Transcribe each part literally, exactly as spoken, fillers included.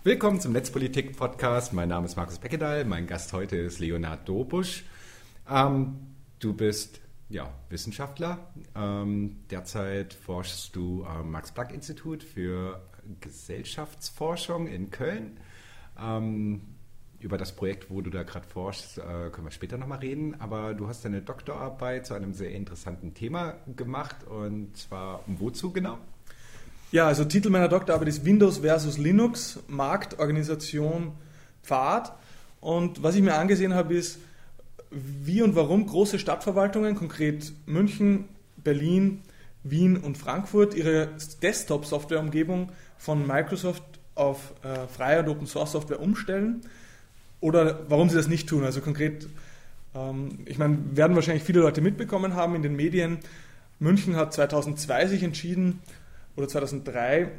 Willkommen zum Netzpolitik-Podcast. Mein Name ist Markus Beckedahl. Mein Gast heute ist Leonhard Dobusch. Ähm, du bist ja, Wissenschaftler. Ähm, derzeit forschst du am Max-Planck-Institut für Gesellschaftsforschung in Köln. Ähm, über das Projekt, wo du da gerade forschst, äh, können wir später nochmal reden. Aber du hast deine Doktorarbeit zu einem sehr interessanten Thema gemacht. Und zwar, wozu genau? Ja, also Titel meiner Doktorarbeit ist Windows versus Linux, Markt, Organisation, Pfad. Und was ich mir angesehen habe, ist, wie und warum große Stadtverwaltungen, konkret München, Berlin, Wien und Frankfurt, ihre Desktop-Software-Umgebung von Microsoft auf äh, freie und Open-Source-Software umstellen oder warum sie das nicht tun. Also konkret, ähm, ich meine, werden wahrscheinlich viele Leute mitbekommen haben in den Medien, München hat zweitausendzwei sich entschieden, oder zweitausenddrei,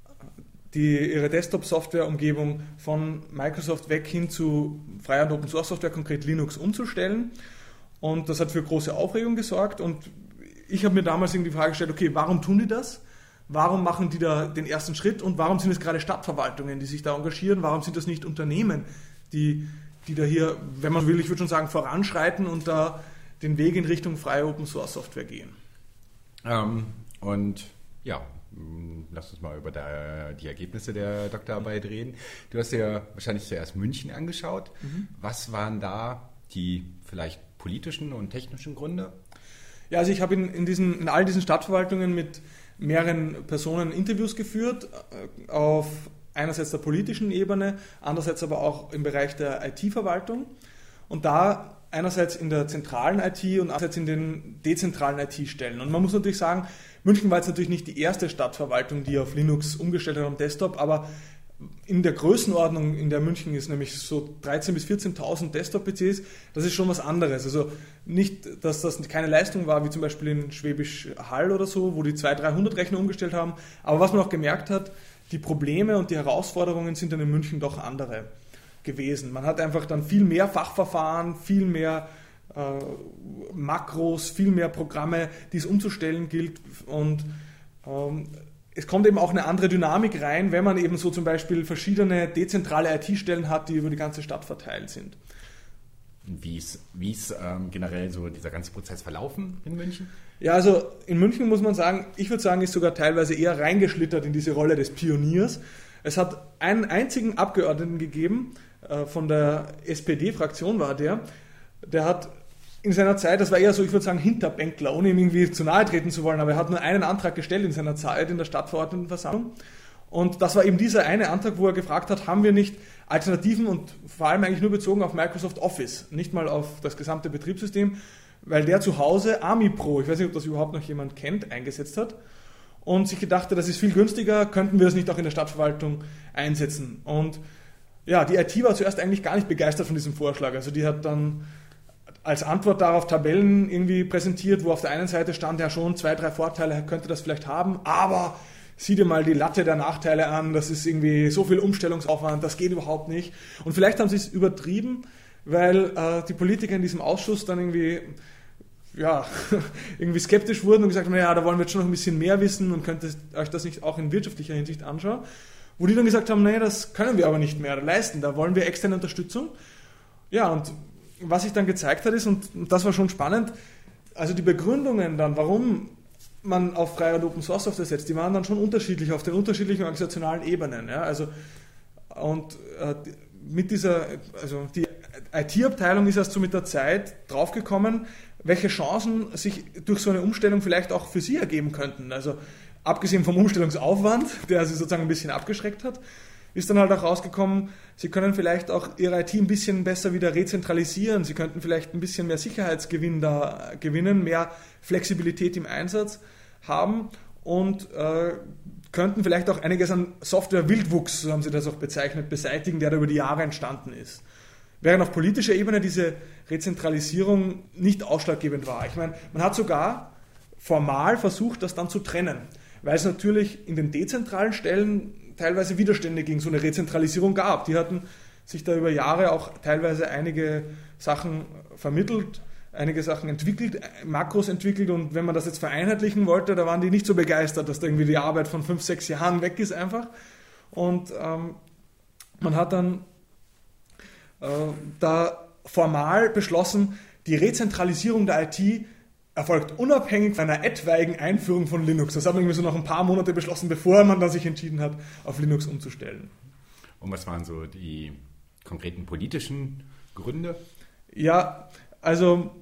die ihre Desktop-Software-Umgebung von Microsoft weg hin zu freier und Open-Source-Software, konkret Linux, umzustellen. Und das hat für große Aufregung gesorgt. Und ich habe mir damals die Frage gestellt, okay, warum tun die das? Warum machen die da den ersten Schritt? Und warum sind es gerade Stadtverwaltungen, die sich da engagieren? Warum sind das nicht Unternehmen, die, die da hier, wenn man will, ich würde schon sagen, voranschreiten und da den Weg in Richtung freie Open-Source-Software gehen? Ähm, und ja, lass uns mal über der, die Ergebnisse der Doktorarbeit reden. Du hast dir wahrscheinlich zuerst München angeschaut. Mhm. Was waren da die vielleicht politischen und technischen Gründe? Ja, also ich habe in, in, diesen, in all diesen Stadtverwaltungen mit mehreren Personen Interviews geführt, auf einerseits der politischen Ebene, andererseits aber auch im Bereich der I T-Verwaltung. Und da einerseits in der zentralen I T und andererseits in den dezentralen I T-Stellen. Und man muss natürlich sagen, München war jetzt natürlich nicht die erste Stadtverwaltung, die auf Linux umgestellt hat am Desktop, aber in der Größenordnung, in der München ist, nämlich so dreizehntausend bis vierzehntausend Desktop-P Cs, das ist schon was anderes. Also nicht, dass das keine Leistung war, wie zum Beispiel in Schwäbisch Hall oder so, wo die zweihundert, dreihundert Rechner umgestellt haben, aber was man auch gemerkt hat, die Probleme und die Herausforderungen sind dann in München doch andere gewesen. Man hat einfach dann viel mehr Fachverfahren, viel mehr äh, Makros, viel mehr Programme, die es umzustellen gilt, und ähm, es kommt eben auch eine andere Dynamik rein, wenn man eben so zum Beispiel verschiedene dezentrale I T-Stellen hat, die über die ganze Stadt verteilt sind. Wie ist, wie ist ähm, generell so dieser ganze Prozess verlaufen in München? Ja, also in München muss man sagen, ich würde sagen, ist sogar teilweise eher reingeschlittert in diese Rolle des Pioniers. Es hat einen einzigen Abgeordneten gegeben, äh, von der S P D-Fraktion war der, der hat in seiner Zeit, das war eher so, ich würde sagen, Hinterbänkler, ohne ihm irgendwie zu nahe treten zu wollen, aber er hat nur einen Antrag gestellt in seiner Zeit in der Stadtverordnetenversammlung. Und das war eben dieser eine Antrag, wo er gefragt hat, haben wir nicht Alternativen und vor allem eigentlich nur bezogen auf Microsoft Office, nicht mal auf das gesamte Betriebssystem, weil der zu Hause AmiPro, ich weiß nicht, ob das überhaupt noch jemand kennt, eingesetzt hat und sich gedacht hat, das ist viel günstiger, könnten wir das nicht auch in der Stadtverwaltung einsetzen. Und ja, die I T war zuerst eigentlich gar nicht begeistert von diesem Vorschlag. Also die hat dann als Antwort darauf Tabellen irgendwie präsentiert, wo auf der einen Seite stand, ja schon, zwei, drei Vorteile könnte das vielleicht haben, aber sieh dir mal die Latte der Nachteile an, das ist irgendwie so viel Umstellungsaufwand, das geht überhaupt nicht. Und vielleicht haben sie es übertrieben, weil äh, die Politiker in diesem Ausschuss dann irgendwie, ja, irgendwie skeptisch wurden und gesagt haben, naja, da wollen wir jetzt schon noch ein bisschen mehr wissen und könnt ihr euch das nicht auch in wirtschaftlicher Hinsicht anschauen. Wo die dann gesagt haben, naja, das können wir aber nicht mehr leisten, da wollen wir externe Unterstützung. Ja, und was sich dann gezeigt hat ist, und das war schon spannend, also die Begründungen dann, warum man auf freie und Open Source Software setzt, die waren dann schon unterschiedlich auf den unterschiedlichen organisationalen Ebenen. Ja, also, und äh, mit dieser, also die I T-Abteilung ist erst so mit der Zeit draufgekommen, welche Chancen sich durch so eine Umstellung vielleicht auch für sie ergeben könnten. Also abgesehen vom Umstellungsaufwand, der sie sozusagen ein bisschen abgeschreckt hat, ist dann halt auch rausgekommen, sie können vielleicht auch ihre I T ein bisschen besser wieder rezentralisieren, sie könnten vielleicht ein bisschen mehr Sicherheitsgewinn da gewinnen, mehr Flexibilität im Einsatz haben und äh, könnten vielleicht auch einiges an Software-Wildwuchs, so haben sie das auch bezeichnet, beseitigen, der da über die Jahre entstanden ist. Während auf politischer Ebene diese Rezentralisierung nicht ausschlaggebend war. Ich meine, man hat sogar formal versucht, das dann zu trennen, weil es natürlich in den dezentralen Stellen teilweise Widerstände gegen so eine Rezentralisierung gab. Die hatten sich da über Jahre auch teilweise einige Sachen vermittelt, einige Sachen entwickelt, Makros entwickelt, und wenn man das jetzt vereinheitlichen wollte, da waren die nicht so begeistert, dass da irgendwie die Arbeit von fünf, sechs Jahren weg ist einfach. Und ähm, Man hat dann äh, da formal beschlossen, die Rezentralisierung der I T erfolgt unabhängig von einer etwaigen Einführung von Linux. Das hat man irgendwie so noch ein paar Monate beschlossen, bevor man dann sich entschieden hat, auf Linux umzustellen. Und was waren so die konkreten politischen Gründe? Ja, also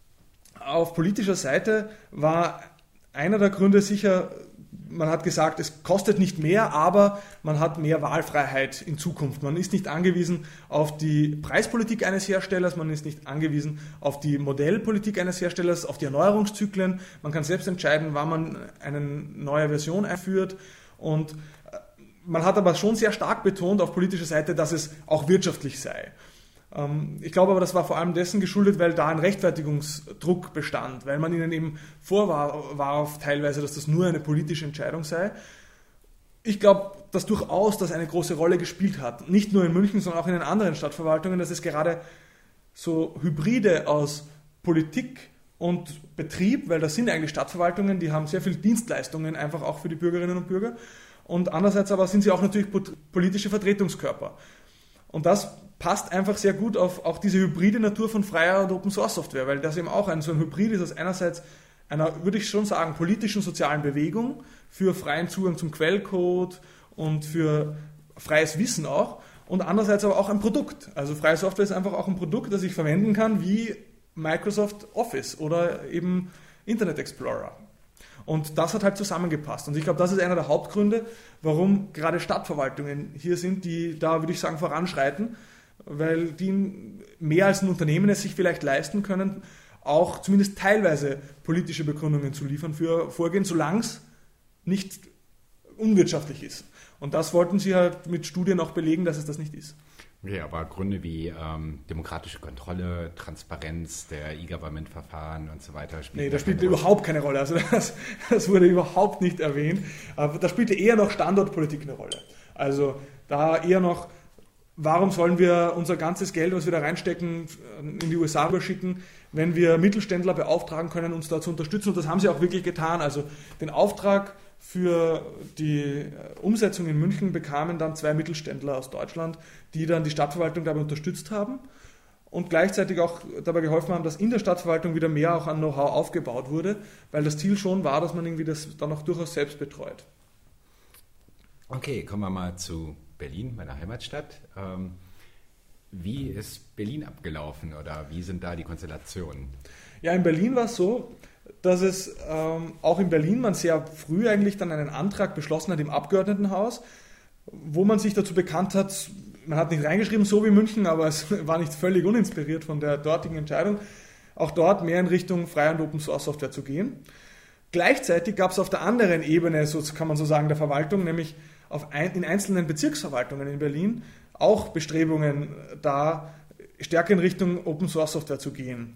auf politischer Seite war einer der Gründe sicher, man hat gesagt, es kostet nicht mehr, aber man hat mehr Wahlfreiheit in Zukunft. Man ist nicht angewiesen auf die Preispolitik eines Herstellers, man ist nicht angewiesen auf die Modellpolitik eines Herstellers, auf die Erneuerungszyklen. Man kann selbst entscheiden, wann man eine neue Version einführt. Und man hat aber schon sehr stark betont auf politischer Seite, dass es auch wirtschaftlich sei. Ich glaube aber, das war vor allem dessen geschuldet, weil da ein Rechtfertigungsdruck bestand, weil man ihnen eben vorwarf teilweise, dass das nur eine politische Entscheidung sei. Ich glaube, dass durchaus das eine große Rolle gespielt hat. Nicht nur in München, sondern auch in den anderen Stadtverwaltungen, dass es gerade so Hybride aus Politik und Betrieb, weil das sind eigentlich Stadtverwaltungen, die haben sehr viele Dienstleistungen einfach auch für die Bürgerinnen und Bürger. Und andererseits aber sind sie auch natürlich politische Vertretungskörper. Und das passt einfach sehr gut auf auch diese hybride Natur von freier und Open-Source-Software, weil das eben auch ein, so ein Hybrid ist aus einerseits einer, würde ich schon sagen, politischen, sozialen Bewegung für freien Zugang zum Quellcode und für freies Wissen auch und andererseits aber auch ein Produkt. Also freie Software ist einfach auch ein Produkt, das ich verwenden kann wie Microsoft Office oder eben Internet Explorer. Und das hat halt zusammengepasst. Und ich glaube, das ist einer der Hauptgründe, warum gerade Stadtverwaltungen hier sind, die da, würde ich sagen, voranschreiten, weil die mehr als ein Unternehmen es sich vielleicht leisten können, auch zumindest teilweise politische Begründungen zu liefern für Vorgehen, solange es nicht unwirtschaftlich ist. Und das wollten sie halt mit Studien auch belegen, dass es das nicht ist. Okay, aber Gründe wie ähm, demokratische Kontrolle, Transparenz der E-Government-Verfahren und so weiter spielen. Nee, das spielte überhaupt keine Rolle. Also das, das wurde überhaupt nicht erwähnt. Aber da spielte eher noch Standortpolitik eine Rolle. Also da eher noch, warum sollen wir unser ganzes Geld, was wir da reinstecken, in die U S A überschicken, wenn wir Mittelständler beauftragen können, uns da zu unterstützen. Und das haben sie auch wirklich getan. Also den Auftrag für die Umsetzung in München bekamen dann zwei Mittelständler aus Deutschland, die dann die Stadtverwaltung dabei unterstützt haben und gleichzeitig auch dabei geholfen haben, dass in der Stadtverwaltung wieder mehr auch an Know-how aufgebaut wurde, weil das Ziel schon war, dass man irgendwie das dann auch durchaus selbst betreut. Okay, kommen wir mal zu Berlin, meiner Heimatstadt. Wie ist Berlin abgelaufen oder wie sind da die Konstellationen? Ja, in Berlin war es so, dass es ähm, auch in Berlin man sehr früh eigentlich dann einen Antrag beschlossen hat im Abgeordnetenhaus, wo man sich dazu bekannt hat, man hat nicht reingeschrieben, so wie München, aber es war nicht völlig uninspiriert von der dortigen Entscheidung, auch dort mehr in Richtung freie und Open-Source-Software zu gehen. Gleichzeitig gab es auf der anderen Ebene, so kann man so sagen, der Verwaltung, nämlich auf ein, in einzelnen Bezirksverwaltungen in Berlin, auch Bestrebungen da, stärker in Richtung Open-Source-Software zu gehen.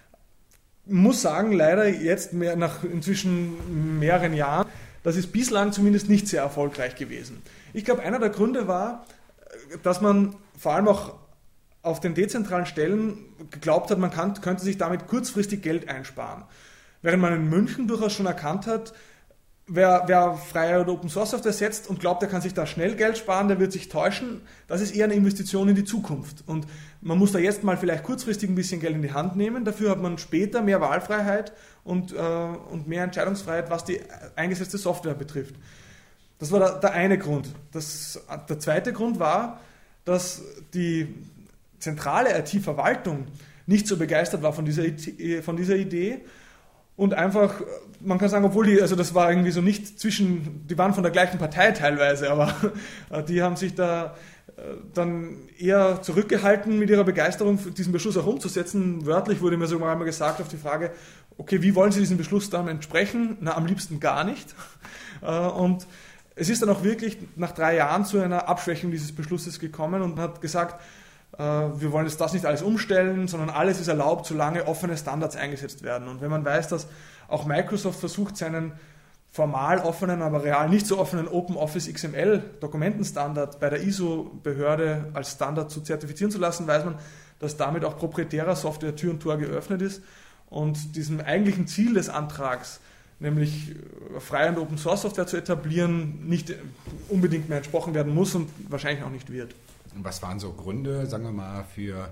Ich muss sagen, leider jetzt mehr, nach inzwischen mehreren Jahren, das ist bislang zumindest nicht sehr erfolgreich gewesen. Ich glaube, einer der Gründe war, dass man vor allem auch auf den dezentralen Stellen geglaubt hat, man kann, könnte sich damit kurzfristig Geld einsparen. Während man in München durchaus schon erkannt hat, wer, wer freie oder Open Source Software setzt und glaubt, er kann sich da schnell Geld sparen, der wird sich täuschen. Das ist eher eine Investition in die Zukunft. Und man muss da jetzt mal vielleicht kurzfristig ein bisschen Geld in die Hand nehmen. Dafür hat man später mehr Wahlfreiheit und, äh, und mehr Entscheidungsfreiheit, was die eingesetzte Software betrifft. Das war der, der eine Grund. Das, der zweite Grund war, dass die zentrale I T-Verwaltung nicht so begeistert war von dieser, von dieser Idee und einfach, man kann sagen, obwohl die, also das war irgendwie so nicht zwischen, die waren von der gleichen Partei teilweise, aber die haben sich da dann eher zurückgehalten mit ihrer Begeisterung, diesen Beschluss auch umzusetzen. Wörtlich wurde mir sogar einmal gesagt auf die Frage, okay, wie wollen Sie diesem Beschluss dann entsprechen? Na, am liebsten gar nicht. Und es ist dann auch wirklich nach drei Jahren zu einer Abschwächung dieses Beschlusses gekommen und man hat gesagt, wir wollen jetzt das nicht alles umstellen, sondern alles ist erlaubt, solange offene Standards eingesetzt werden. Und wenn man weiß, dass auch Microsoft versucht, seinen formal offenen, aber real nicht so offenen OpenOffice X M L Dokumentenstandard bei der I S O-Behörde als Standard zu zertifizieren zu lassen, weiß man, dass damit auch proprietärer Software Tür und Tor geöffnet ist und diesem eigentlichen Ziel des Antrags, nämlich freie und Open Source Software zu etablieren, nicht unbedingt mehr entsprochen werden muss und wahrscheinlich auch nicht wird. was waren so Gründe, sagen wir mal, für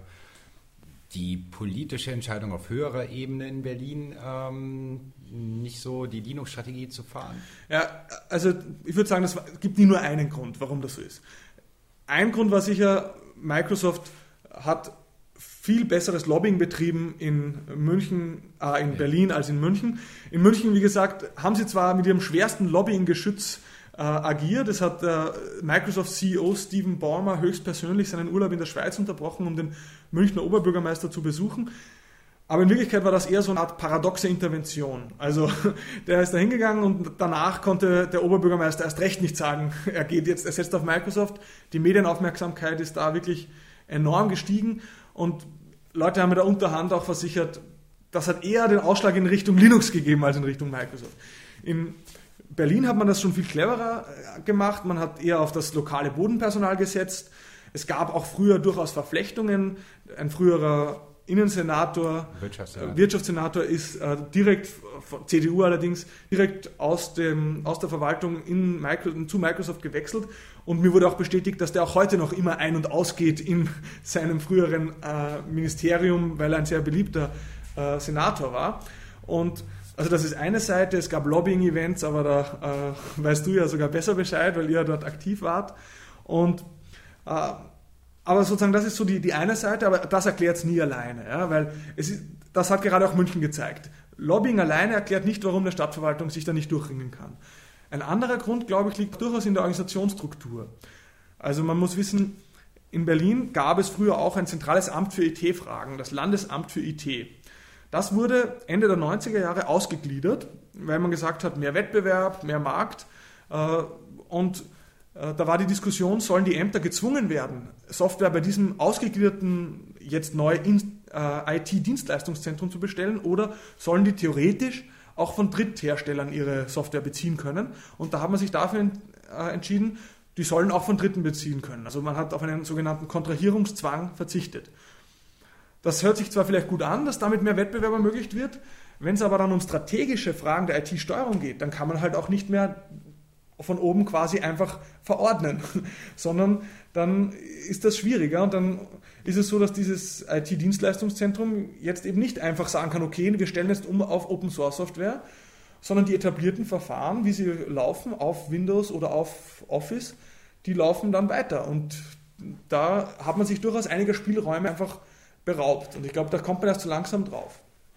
die politische Entscheidung auf höherer Ebene in Berlin, ähm, nicht so die Linux-Strategie zu fahren? Ja, also ich würde sagen, es gibt nie nur einen Grund, warum das so ist. Ein Grund war sicher, Microsoft hat viel besseres Lobbying betrieben in München, äh, in Berlin als in München. In München, wie gesagt, haben sie zwar mit ihrem schwersten Lobbying-Geschütz äh, agiert. Es hat der Microsoft-C E O Stephen Ballmer höchstpersönlich seinen Urlaub in der Schweiz unterbrochen, um den Münchner Oberbürgermeister zu besuchen. Aber in Wirklichkeit war das eher so eine Art paradoxe Intervention. Also der ist da hingegangen und danach konnte der Oberbürgermeister erst recht nicht sagen, er geht jetzt, er setzt auf Microsoft. Die Medienaufmerksamkeit ist da wirklich enorm gestiegen und Leute haben mir da unterhand auch versichert, das hat eher den Ausschlag in Richtung Linux gegeben als in Richtung Microsoft. In Berlin hat man das schon viel cleverer gemacht, man hat eher auf das lokale Bodenpersonal gesetzt. Es gab auch früher durchaus Verflechtungen. Ein früherer Innensenator, Wirtschaftssenator, Wirtschaftssenator ist äh, direkt, C D U allerdings, direkt aus, dem, aus der Verwaltung in Microsoft, zu Microsoft gewechselt. Und mir wurde auch bestätigt, dass der auch heute noch immer ein- und ausgeht in seinem früheren äh, Ministerium, weil er ein sehr beliebter äh, Senator war. Und also das ist eine Seite, es gab Lobbying-Events, aber da äh, weißt du ja sogar besser Bescheid, weil ihr dort aktiv wart. Und äh, aber sozusagen, das ist so die, die eine Seite, aber das erklärt es nie alleine, ja, weil es ist, das hat gerade auch München gezeigt. Lobbying alleine erklärt nicht, warum eine Stadtverwaltung sich da nicht durchringen kann. Ein anderer Grund, glaube ich, liegt durchaus in der Organisationsstruktur. Also man muss wissen, in Berlin gab es früher auch ein zentrales Amt für I T-Fragen, das Landesamt für I T. Das wurde Ende der neunziger Jahre ausgegliedert, weil man gesagt hat, mehr Wettbewerb, mehr Markt äh, und da war die Diskussion, sollen die Ämter gezwungen werden, Software bei diesem ausgegliederten, jetzt neu äh, I T-Dienstleistungszentrum zu bestellen oder sollen die theoretisch auch von Drittherstellern ihre Software beziehen können? Und da hat man sich dafür äh, entschieden, die sollen auch von Dritten beziehen können. Also man hat auf einen sogenannten Kontrahierungszwang verzichtet. Das hört sich zwar vielleicht gut an, dass damit mehr Wettbewerb ermöglicht wird, wenn es aber dann um strategische Fragen der I T-Steuerung geht, dann kann man halt auch nicht mehr von oben quasi einfach verordnen, sondern dann ist das schwieriger und dann ist es so, dass dieses I T-Dienstleistungszentrum jetzt eben nicht einfach sagen kann, okay, wir stellen jetzt um auf Open-Source-Software, sondern die etablierten Verfahren, wie sie laufen auf Windows oder auf Office, die laufen dann weiter und da hat man sich durchaus einige Spielräume einfach beraubt und ich glaube, da kommt man erst so langsam drauf.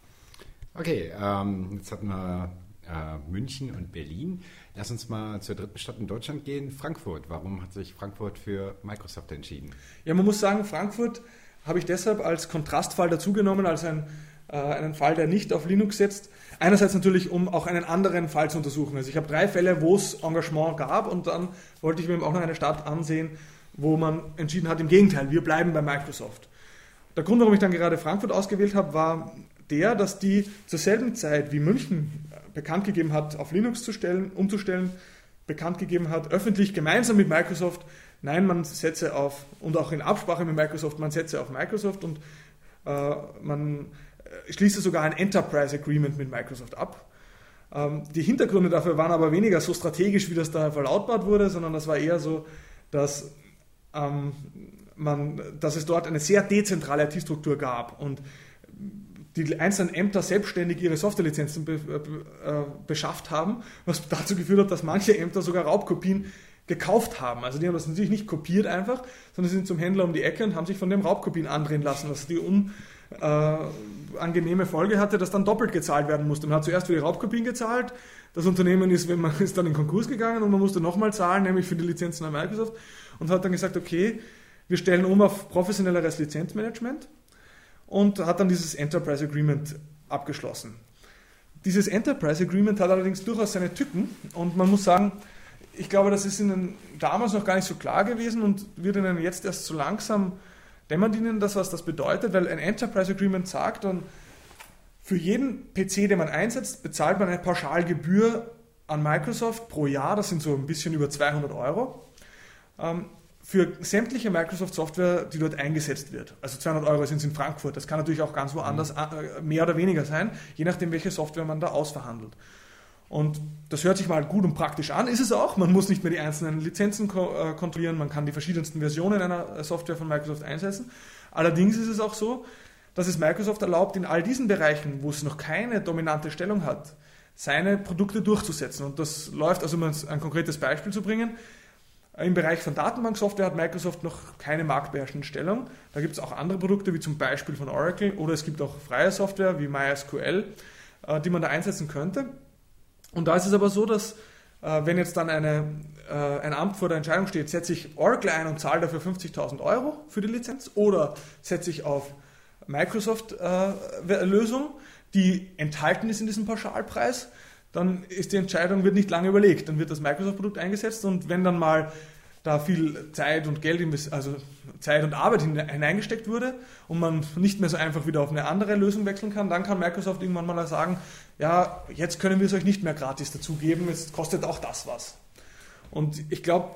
Okay, ähm, jetzt hatten wir äh, München und Berlin. Lass uns mal zur dritten Stadt in Deutschland gehen, Frankfurt. Warum hat sich Frankfurt für Microsoft entschieden? Ja, man muss sagen, Frankfurt habe ich deshalb als Kontrastfall dazugenommen, als ein, äh, einen Fall, der nicht auf Linux setzt. Einerseits natürlich, um auch einen anderen Fall zu untersuchen. Also ich habe drei Fälle, wo es Engagement gab und dann wollte ich mir auch noch eine Stadt ansehen, wo man entschieden hat, im Gegenteil, wir bleiben bei Microsoft. Der Grund, warum ich dann gerade Frankfurt ausgewählt habe, war der, dass die zur selben Zeit wie München bekannt gegeben hat, auf Linux zu stellen, umzustellen, bekannt gegeben hat, öffentlich gemeinsam mit Microsoft, nein, man setze auf, und auch in Absprache mit Microsoft, man setze auf Microsoft und äh, man schließe sogar ein Enterprise Agreement mit Microsoft ab. Ähm, die Hintergründe dafür waren aber weniger so strategisch, wie das da verlautbart wurde, sondern das war eher so, dass, ähm, man, dass es dort eine sehr dezentrale I T-Struktur gab und die einzelnen Ämter selbstständig ihre Softwarelizenzen be, äh, beschafft haben, was dazu geführt hat, dass manche Ämter sogar Raubkopien gekauft haben. Also die haben das natürlich nicht kopiert einfach, sondern sind zum Händler um die Ecke und haben sich von dem Raubkopien andrehen lassen, was die unangenehme äh, Folge hatte, dass dann doppelt gezahlt werden musste. Man hat zuerst für die Raubkopien gezahlt, das Unternehmen ist, wenn man ist dann in Konkurs gegangen und man musste nochmal zahlen, nämlich für die Lizenzen an Microsoft und hat dann gesagt, okay, wir stellen um auf professionelleres Lizenzmanagement. Und hat dann dieses Enterprise Agreement abgeschlossen. Dieses Enterprise Agreement hat allerdings durchaus seine Tücken und man muss sagen, ich glaube, das ist Ihnen damals noch gar nicht so klar gewesen und wird Ihnen jetzt erst so langsam dämmert Ihnen das, was das bedeutet, weil ein Enterprise Agreement sagt dann, für jeden P C, den man einsetzt, bezahlt man eine Pauschalgebühr an Microsoft pro Jahr, das sind so ein bisschen über zweihundert Euro. Ähm, für sämtliche Microsoft-Software, die dort eingesetzt wird. Also zweihundert Euro sind es in Frankfurt. Das kann natürlich auch ganz woanders mehr oder weniger sein, je nachdem, welche Software man da ausverhandelt. Und das hört sich mal gut und praktisch an, ist es auch. Man muss nicht mehr die einzelnen Lizenzen ko- äh, kontrollieren, man kann die verschiedensten Versionen einer Software von Microsoft einsetzen. Allerdings ist es auch so, dass es Microsoft erlaubt, in all diesen Bereichen, wo es noch keine dominante Stellung hat, seine Produkte durchzusetzen. Und das läuft, also um ein konkretes Beispiel zu bringen, im Bereich von Datenbanksoftware hat Microsoft noch keine marktbeherrschende Stellung. Da gibt es auch andere Produkte, wie zum Beispiel von Oracle, oder es gibt auch freie Software wie MySQL, äh, die man da einsetzen könnte. Und da ist es aber so, dass äh, wenn jetzt dann eine, äh, ein Amt vor der Entscheidung steht, setze ich Oracle ein und zahle dafür fünfzigtausend Euro für die Lizenz oder setze ich auf Microsoft-Lösung, äh, die enthalten ist in diesem Pauschalpreis, dann ist die Entscheidung, wird nicht lange überlegt. Dann wird das Microsoft-Produkt eingesetzt und wenn dann mal da viel Zeit und Geld, also Zeit und Arbeit hineingesteckt wurde und man nicht mehr so einfach wieder auf eine andere Lösung wechseln kann, dann kann Microsoft irgendwann mal sagen, ja, jetzt können wir es euch nicht mehr gratis dazugeben, es kostet auch das was. Und ich glaube,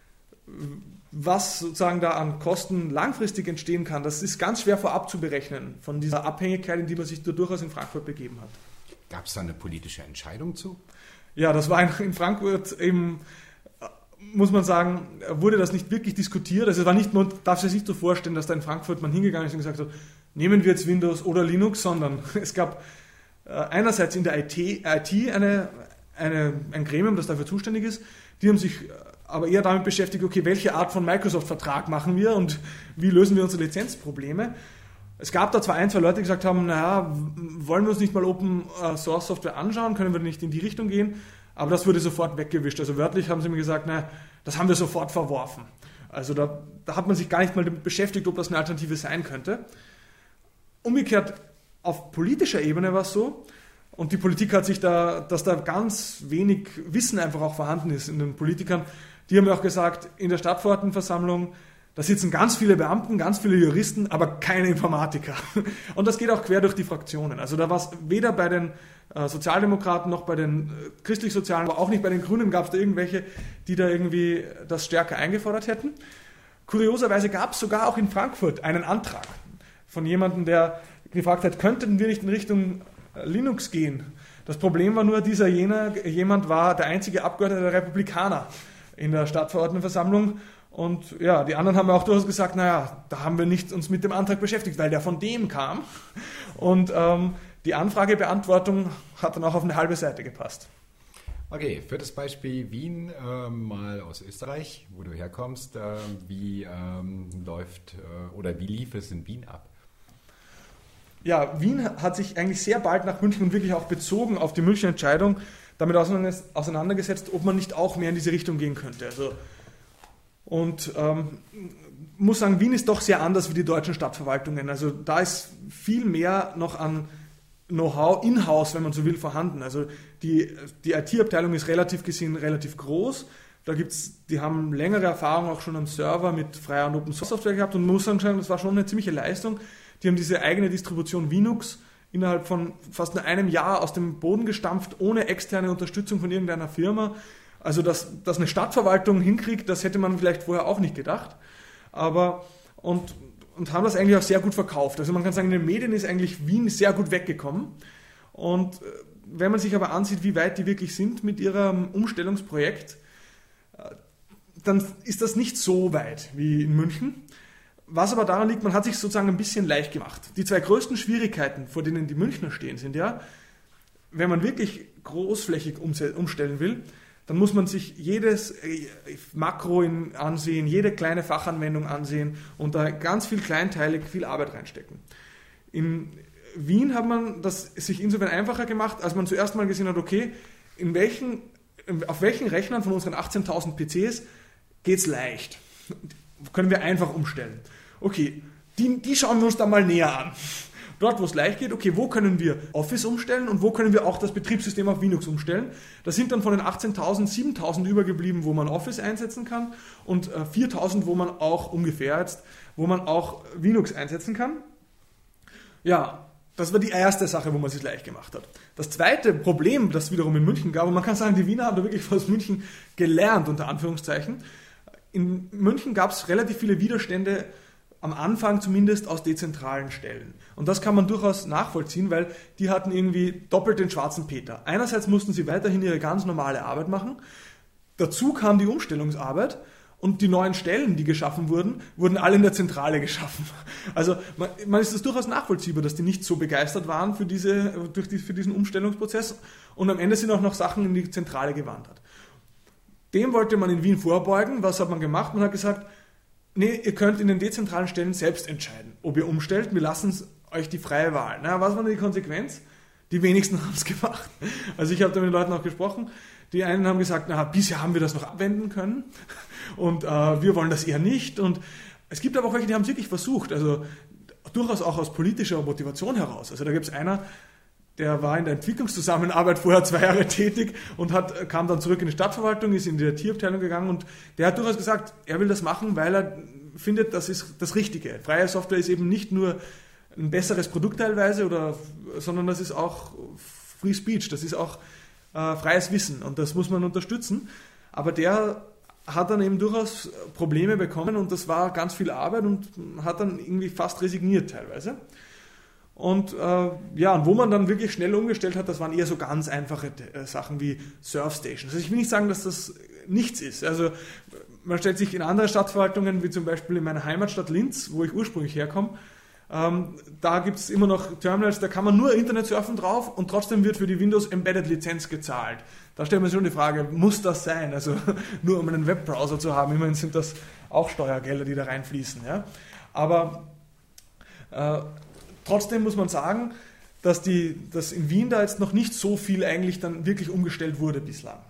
was sozusagen da an Kosten langfristig entstehen kann, das ist ganz schwer vorab zu berechnen von dieser Abhängigkeit, in die man sich da durchaus in Frankfurt begeben hat. Gab es da eine politische Entscheidung zu? Ja, das war in Frankfurt eben, muss man sagen, wurde das nicht wirklich diskutiert. Also es war nicht, man darf sich nicht so vorstellen, dass da in Frankfurt man hingegangen ist und gesagt hat, nehmen wir jetzt Windows oder Linux, sondern es gab einerseits in der I T, I T eine, eine, ein Gremium, das dafür zuständig ist, die haben sich aber eher damit beschäftigt, okay, welche Art von Microsoft-Vertrag machen wir und wie lösen wir unsere Lizenzprobleme. Es gab da zwar ein, zwei Leute, die gesagt haben, naja, wollen wir uns nicht mal Open-Source-Software anschauen, können wir nicht in die Richtung gehen, aber das wurde sofort weggewischt. Also wörtlich haben sie mir gesagt, naja, das haben wir sofort verworfen. Also da, da hat man sich gar nicht mal damit beschäftigt, ob das eine Alternative sein könnte. Umgekehrt, auf politischer Ebene war es so, und die Politik hat sich da, dass da ganz wenig Wissen einfach auch vorhanden ist in den Politikern. Die haben ja auch gesagt, in der Stadtverordnetenversammlung, da sitzen ganz viele Beamten, ganz viele Juristen, aber keine Informatiker. Und das geht auch quer durch die Fraktionen. Also da war es weder bei den äh, Sozialdemokraten noch bei den äh, Christlich-Sozialen, aber auch nicht bei den Grünen gab es da irgendwelche, die da irgendwie das stärker eingefordert hätten. Kurioserweise gab es sogar auch in Frankfurt einen Antrag von jemandem, der gefragt hat, könnten wir nicht in Richtung Linux gehen? Das Problem war nur, dieser jener, jemand war der einzige Abgeordnete der Republikaner in der Stadtverordnetenversammlung. Und ja, die anderen haben auch durchaus gesagt, naja, da haben wir nicht uns mit dem Antrag beschäftigt, weil der von dem kam. Und ähm, die Anfragebeantwortung hat dann auch auf eine halbe Seite gepasst. Okay, für das Beispiel Wien äh, mal aus Österreich, wo du herkommst, äh, wie ähm, läuft äh, oder wie lief es in Wien ab? Ja, Wien hat sich eigentlich sehr bald nach München und wirklich auch bezogen auf die Münchner Entscheidung damit auseinandergesetzt, ob man nicht auch mehr in diese Richtung gehen könnte. Also, und ähm, muss sagen, Wien ist doch sehr anders wie die deutschen Stadtverwaltungen. Also da ist viel mehr noch an Know-how in-house, wenn man so will, vorhanden. Also die, die I T-Abteilung ist relativ gesehen relativ groß. Da gibt's, die haben längere Erfahrung auch schon am Server mit freier und Open Source Software gehabt und man muss sagen, das war schon eine ziemliche Leistung. Die haben diese eigene Distribution Linux innerhalb von fast nur einem Jahr aus dem Boden gestampft, ohne externe Unterstützung von irgendeiner Firma. Also, dass, dass eine Stadtverwaltung hinkriegt, das hätte man vielleicht vorher auch nicht gedacht. Aber, und, und haben das eigentlich auch sehr gut verkauft. Also man kann sagen, in den Medien ist eigentlich Wien sehr gut weggekommen. Und wenn man sich aber ansieht, wie weit die wirklich sind mit ihrem Umstellungsprojekt, dann ist das nicht so weit wie in München. Was aber daran liegt, man hat sich sozusagen ein bisschen leicht gemacht. Die zwei größten Schwierigkeiten, vor denen die Münchner stehen, sind ja, wenn man wirklich großflächig umstellen will, dann muss man sich jedes Makro ansehen, jede kleine Fachanwendung ansehen und da ganz viel kleinteilig viel Arbeit reinstecken. In Wien hat man das sich insofern einfacher gemacht, als man zuerst mal gesehen hat, okay, in welchen, auf welchen Rechnern von unseren achtzehntausend P Cs geht es leicht? Können wir einfach umstellen. Okay, die, die schauen wir uns dann mal näher an. Dort, wo es leicht geht, okay, wo können wir Office umstellen und wo können wir auch das Betriebssystem auf Linux umstellen? Das sind dann von den achtzehntausend siebentausend übergeblieben, wo man Office einsetzen kann und äh, viertausend, wo man auch ungefähr jetzt, wo man auch Linux einsetzen kann. Ja, das war die erste Sache, wo man sich leicht gemacht hat. Das zweite Problem, das wiederum in München gab, und man kann sagen, die Wiener haben da wirklich aus München gelernt, unter Anführungszeichen. In München gab es relativ viele Widerstände am Anfang zumindest aus dezentralen Stellen. Und das kann man durchaus nachvollziehen, weil die hatten irgendwie doppelt den schwarzen Peter. Einerseits mussten sie weiterhin ihre ganz normale Arbeit machen, dazu kam die Umstellungsarbeit und die neuen Stellen, die geschaffen wurden, wurden alle in der Zentrale geschaffen. Also man, man ist das durchaus nachvollziehbar, dass die nicht so begeistert waren für, diese, durch die, für diesen Umstellungsprozess und am Ende sind auch noch Sachen in die Zentrale gewandert. Dem wollte man in Wien vorbeugen. Was hat man gemacht? Man hat gesagt, nee, ihr könnt in den dezentralen Stellen selbst entscheiden, ob ihr umstellt. Wir lassen euch die freie Wahl. Na, was war denn die Konsequenz? Die wenigsten haben es gemacht. Also ich habe da mit den Leuten auch gesprochen. Die einen haben gesagt, na, bisher haben wir das noch abwenden können und äh, wir wollen das eher nicht. Und es gibt aber auch welche, die haben es wirklich versucht. Also durchaus auch aus politischer Motivation heraus. Also da gibt es einer, der war in der Entwicklungszusammenarbeit vorher zwei Jahre tätig und hat, kam dann zurück in die Stadtverwaltung, ist in die I T-Abteilung gegangen und der hat durchaus gesagt, er will das machen, weil er findet, das ist das Richtige. Freie Software ist eben nicht nur ein besseres Produkt teilweise, oder, sondern das ist auch Free Speech, das ist auch äh, freies Wissen und das muss man unterstützen. Aber der hat dann eben durchaus Probleme bekommen und das war ganz viel Arbeit und hat dann irgendwie fast resigniert teilweise. Und äh, ja, und wo man dann wirklich schnell umgestellt hat, das waren eher so ganz einfache äh, Sachen wie Surfstations. Also ich will nicht sagen, dass das nichts ist. Also man stellt sich in andere Stadtverwaltungen, wie zum Beispiel in meiner Heimatstadt Linz, wo ich ursprünglich herkomme, ähm, da gibt es immer noch Terminals, da kann man nur Internet surfen drauf und trotzdem wird für die Windows Embedded Lizenz gezahlt. Da stellt man sich schon die Frage, muss das sein? Also nur um einen Webbrowser zu haben, immerhin sind das auch Steuergelder, die da reinfließen. Ja? Aber äh, trotzdem muss man sagen, dass, die, dass in Wien da jetzt noch nicht so viel eigentlich dann wirklich umgestellt wurde bislang.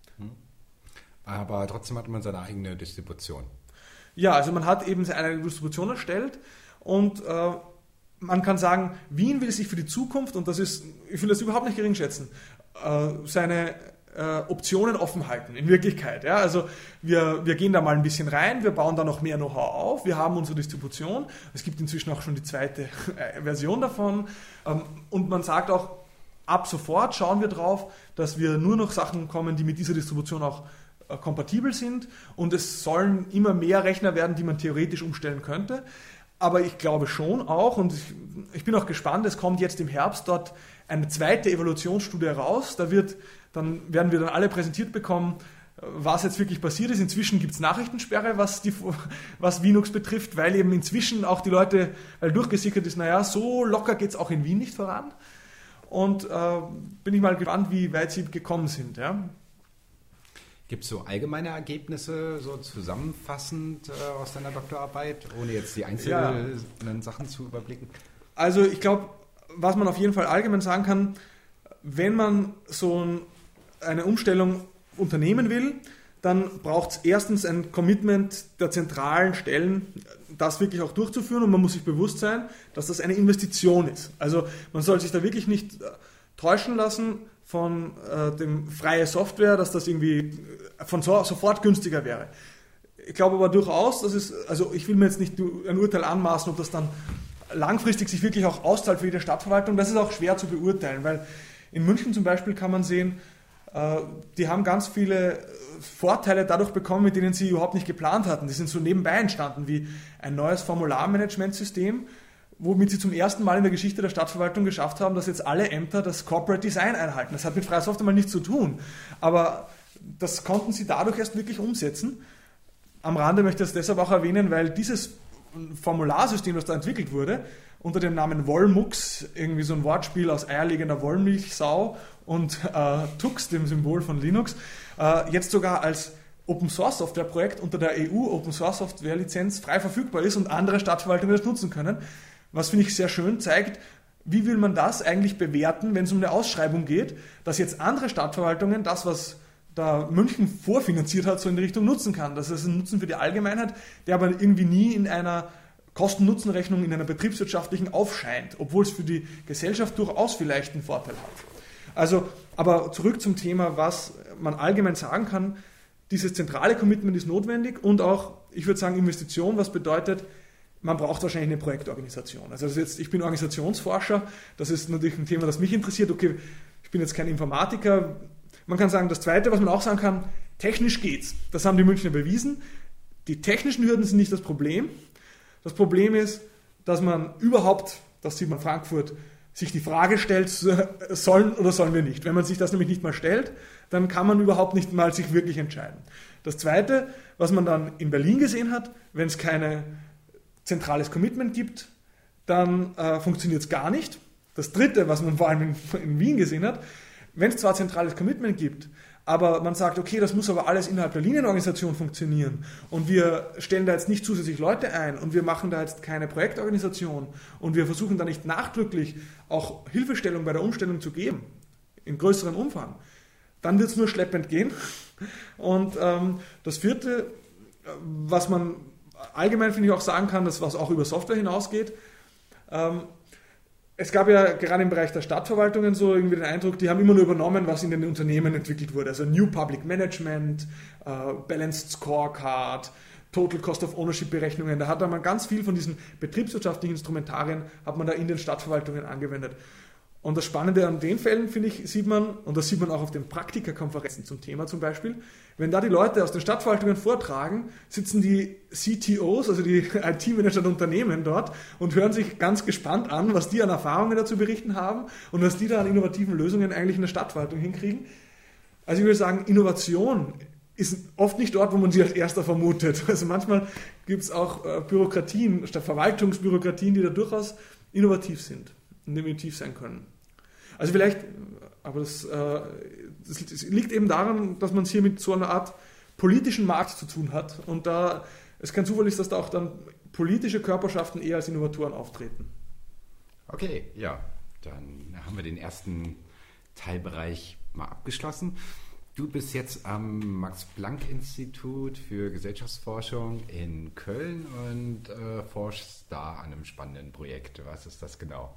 Aber trotzdem hat man seine eigene Distribution. Ja, also man hat eben seine eigene Distribution erstellt und äh, man kann sagen, Wien will sich für die Zukunft, und das ist, ich will das überhaupt nicht gering schätzen, äh, seine äh, Optionen offen halten, in Wirklichkeit. Ja? Also wir, wir gehen da mal ein bisschen rein, wir bauen da noch mehr Know-how auf, wir haben unsere Distribution, es gibt inzwischen auch schon die zweite äh, Version davon ähm, und man sagt auch, ab sofort schauen wir drauf, dass wir nur noch Sachen kommen, die mit dieser Distribution auch äh, kompatibel sind und es sollen immer mehr Rechner werden, die man theoretisch umstellen könnte. Aber ich glaube schon auch, und ich, ich bin auch gespannt, es kommt jetzt im Herbst dort eine zweite Evaluationsstudie raus, da wird, dann werden wir dann alle präsentiert bekommen, was jetzt wirklich passiert ist. Inzwischen gibt es Nachrichtensperre, was, die, was Linux betrifft, weil eben inzwischen auch die Leute, weil durchgesickert ist, naja, so locker geht es auch in Wien nicht voran. Und äh, bin ich mal gespannt, wie weit sie gekommen sind. Ja. Gibt es so allgemeine Ergebnisse, so zusammenfassend äh, aus deiner Doktorarbeit, ohne jetzt die einzelnen ja. Sachen zu überblicken? Also ich glaube, was man auf jeden Fall allgemein sagen kann, wenn man so ein, eine Umstellung unternehmen will, dann braucht es erstens ein Commitment der zentralen Stellen, das wirklich auch durchzuführen, und man muss sich bewusst sein, dass das eine Investition ist. Also man soll sich da wirklich nicht täuschen lassen von äh, dem freie Software, dass das irgendwie von so, sofort günstiger wäre. Ich glaube aber durchaus, dass es, also ich will mir jetzt nicht ein Urteil anmaßen, ob das dann langfristig sich wirklich auch auszahlt für jede Stadtverwaltung. Das ist auch schwer zu beurteilen, weil in München zum Beispiel kann man sehen, äh, die haben ganz viele Vorteile dadurch bekommen, mit denen sie überhaupt nicht geplant hatten. Die sind so nebenbei entstanden, wie ein neues Formularmanagementsystem, womit sie zum ersten Mal in der Geschichte der Stadtverwaltung geschafft haben, dass jetzt alle Ämter das Corporate Design einhalten. Das hat mit freier Software mal nichts zu tun, aber das konnten sie dadurch erst wirklich umsetzen. Am Rande möchte ich das deshalb auch erwähnen, weil dieses Formularsystem, das da entwickelt wurde, unter dem Namen Wollmux, irgendwie so ein Wortspiel aus eierlegender Wollmilchsau und äh, Tux, dem Symbol von Linux, äh, jetzt sogar als Open Source Software Projekt unter der E U Open Source Software Lizenz frei verfügbar ist und andere Stadtverwaltungen das nutzen können. Was, finde ich, sehr schön zeigt, wie will man das eigentlich bewerten, wenn es um eine Ausschreibung geht, dass jetzt andere Stadtverwaltungen das, was da München vorfinanziert hat, so in die Richtung nutzen kann. Das ist ein Nutzen für die Allgemeinheit, der aber irgendwie nie in einer Kosten-Nutzen-Rechnung, in einer betriebswirtschaftlichen aufscheint, obwohl es für die Gesellschaft durchaus vielleicht einen Vorteil hat. Also, aber zurück zum Thema, was man allgemein sagen kann, dieses zentrale Commitment ist notwendig und auch, ich würde sagen, Investition, was bedeutet, man braucht wahrscheinlich eine Projektorganisation. Also das ist jetzt, ich bin Organisationsforscher, das ist natürlich ein Thema, das mich interessiert. Okay, ich bin jetzt kein Informatiker. Man kann sagen, das Zweite, was man auch sagen kann, technisch geht's. Das haben die Münchner bewiesen. Die technischen Hürden sind nicht das Problem, Das Problem ist, dass man überhaupt, das sieht man in Frankfurt, sich die Frage stellt, sollen oder sollen wir nicht. Wenn man sich das nämlich nicht mal stellt, dann kann man überhaupt nicht mal sich wirklich entscheiden. Das Zweite, was man dann in Berlin gesehen hat, wenn es kein zentrales Commitment gibt, dann äh, funktioniert es gar nicht. Das Dritte, was man vor allem in, in Wien gesehen hat, wenn es zwar zentrales Commitment gibt, aber man sagt, okay, das muss aber alles innerhalb der Linienorganisation funktionieren und wir stellen da jetzt nicht zusätzlich Leute ein und wir machen da jetzt keine Projektorganisation und wir versuchen da nicht nachdrücklich auch Hilfestellung bei der Umstellung zu geben, in größerem Umfang, dann wird es nur schleppend gehen. Und ähm, das Vierte, was man allgemein, finde ich, auch sagen kann, das was auch über Software hinausgeht, ähm, es gab ja gerade im Bereich der Stadtverwaltungen so irgendwie den Eindruck, die haben immer nur übernommen, was in den Unternehmen entwickelt wurde. Also New Public Management, äh, Balanced Scorecard, Total Cost of Ownership Berechnungen. Da hat man ganz viel von diesen betriebswirtschaftlichen Instrumentarien hat man da in den Stadtverwaltungen angewendet. Und das Spannende an den Fällen, finde ich, sieht man, und das sieht man auch auf den Praktikerkonferenzen zum Thema zum Beispiel, wenn da die Leute aus den Stadtverwaltungen vortragen, sitzen die C T Os, also die I T-Manager der Unternehmen dort und hören sich ganz gespannt an, was die an Erfahrungen dazu berichten haben und was die da an innovativen Lösungen eigentlich in der Stadtverwaltung hinkriegen. Also ich würde sagen, Innovation ist oft nicht dort, wo man sie als erster vermutet. Also manchmal gibt es auch Bürokratien, Verwaltungsbürokratien, die da durchaus innovativ sind. Innovativ sein können. Also vielleicht, aber das, äh, das, das liegt eben daran, dass man es hier mit so einer Art politischen Markt zu tun hat und da es kein Zufall ist, dass da auch dann politische Körperschaften eher als Innovatoren auftreten. Okay, ja, dann haben wir den ersten Teilbereich mal abgeschlossen. Du bist jetzt am Max-Planck-Institut für Gesellschaftsforschung in Köln und äh, forschst da an einem spannenden Projekt. Was ist das genau?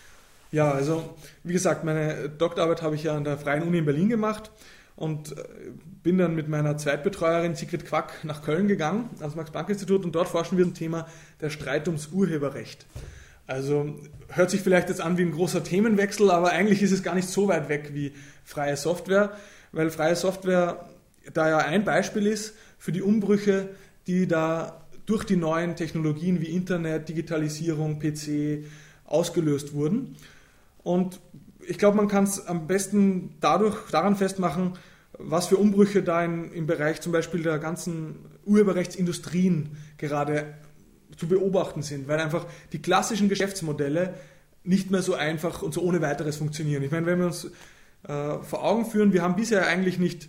Ja, also wie gesagt, meine Doktorarbeit habe ich ja an der Freien Uni in Berlin gemacht und bin dann mit meiner Zweitbetreuerin Sigrid Quack nach Köln gegangen, ans Max-Planck-Institut, und dort forschen wir zum Thema der Streit ums Urheberrecht. Also hört sich vielleicht jetzt an wie ein großer Themenwechsel, aber eigentlich ist es gar nicht so weit weg wie freie Software, weil freie Software da ja ein Beispiel ist für die Umbrüche, die da durch die neuen Technologien wie Internet, Digitalisierung, P C ausgelöst wurden. Und ich glaube, man kann es am besten dadurch daran festmachen, was für Umbrüche da in, im Bereich zum Beispiel der ganzen Urheberrechtsindustrien gerade zu beobachten sind, weil einfach die klassischen Geschäftsmodelle nicht mehr so einfach und so ohne weiteres funktionieren. Ich meine, wenn wir uns äh, vor Augen führen, wir haben bisher eigentlich nicht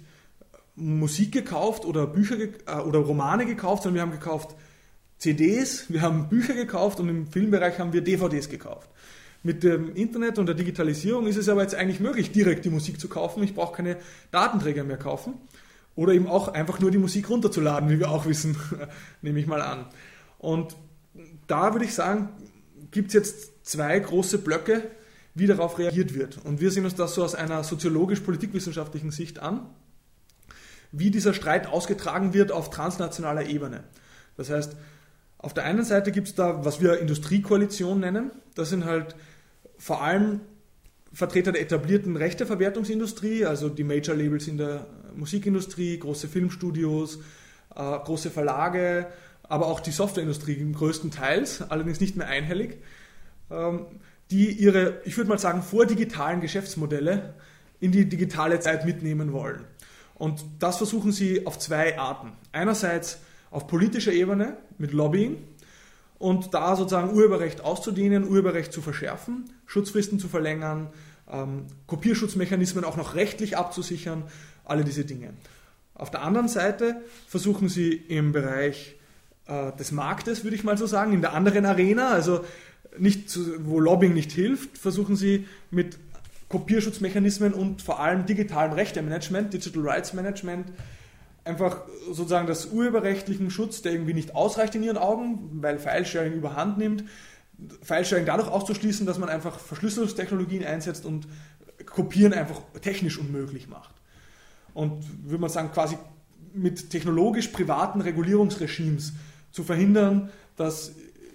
Musik gekauft oder Bücher ge- äh, oder Romane gekauft, sondern wir haben gekauft C Ds, wir haben Bücher gekauft und im Filmbereich haben wir D V Ds gekauft. Mit dem Internet und der Digitalisierung ist es aber jetzt eigentlich möglich, direkt die Musik zu kaufen. Ich brauche keine Datenträger mehr kaufen. Oder eben auch einfach nur die Musik runterzuladen, wie wir auch wissen, nehme ich mal an. Und da würde ich sagen, gibt es jetzt zwei große Blöcke, wie darauf reagiert wird. Und wir sehen uns das so aus einer soziologisch-politikwissenschaftlichen Sicht an, wie dieser Streit ausgetragen wird auf transnationaler Ebene. Das heißt, auf der einen Seite gibt es da, was wir Industriekoalition nennen. Das sind halt vor allem Vertreter der etablierten Rechteverwertungsindustrie, also die Major-Labels in der Musikindustrie, große Filmstudios, äh, große Verlage, aber auch die Softwareindustrie größtenteils, allerdings nicht mehr einhellig, ähm, die ihre, ich würde mal sagen, vordigitalen Geschäftsmodelle in die digitale Zeit mitnehmen wollen. Und das versuchen sie auf zwei Arten. Einerseits auf politischer Ebene mit Lobbying und da sozusagen Urheberrecht auszudehnen, Urheberrecht zu verschärfen, Schutzfristen zu verlängern, ähm, Kopierschutzmechanismen auch noch rechtlich abzusichern, alle diese Dinge. Auf der anderen Seite versuchen sie im Bereich äh, des Marktes, würde ich mal so sagen, in der anderen Arena, also nicht zu, wo Lobbying nicht hilft, versuchen sie mit Kopierschutzmechanismen und vor allem digitalem Rechtemanagement, Digital Rights Management, einfach sozusagen das urheberrechtlichen Schutz, der irgendwie nicht ausreicht in ihren Augen, weil File-Sharing überhand nimmt, File-Sharing dadurch auszuschließen, dass man einfach Verschlüsselungstechnologien einsetzt und Kopieren einfach technisch unmöglich macht. Und würde man sagen, quasi mit technologisch privaten Regulierungsregimes zu verhindern, dass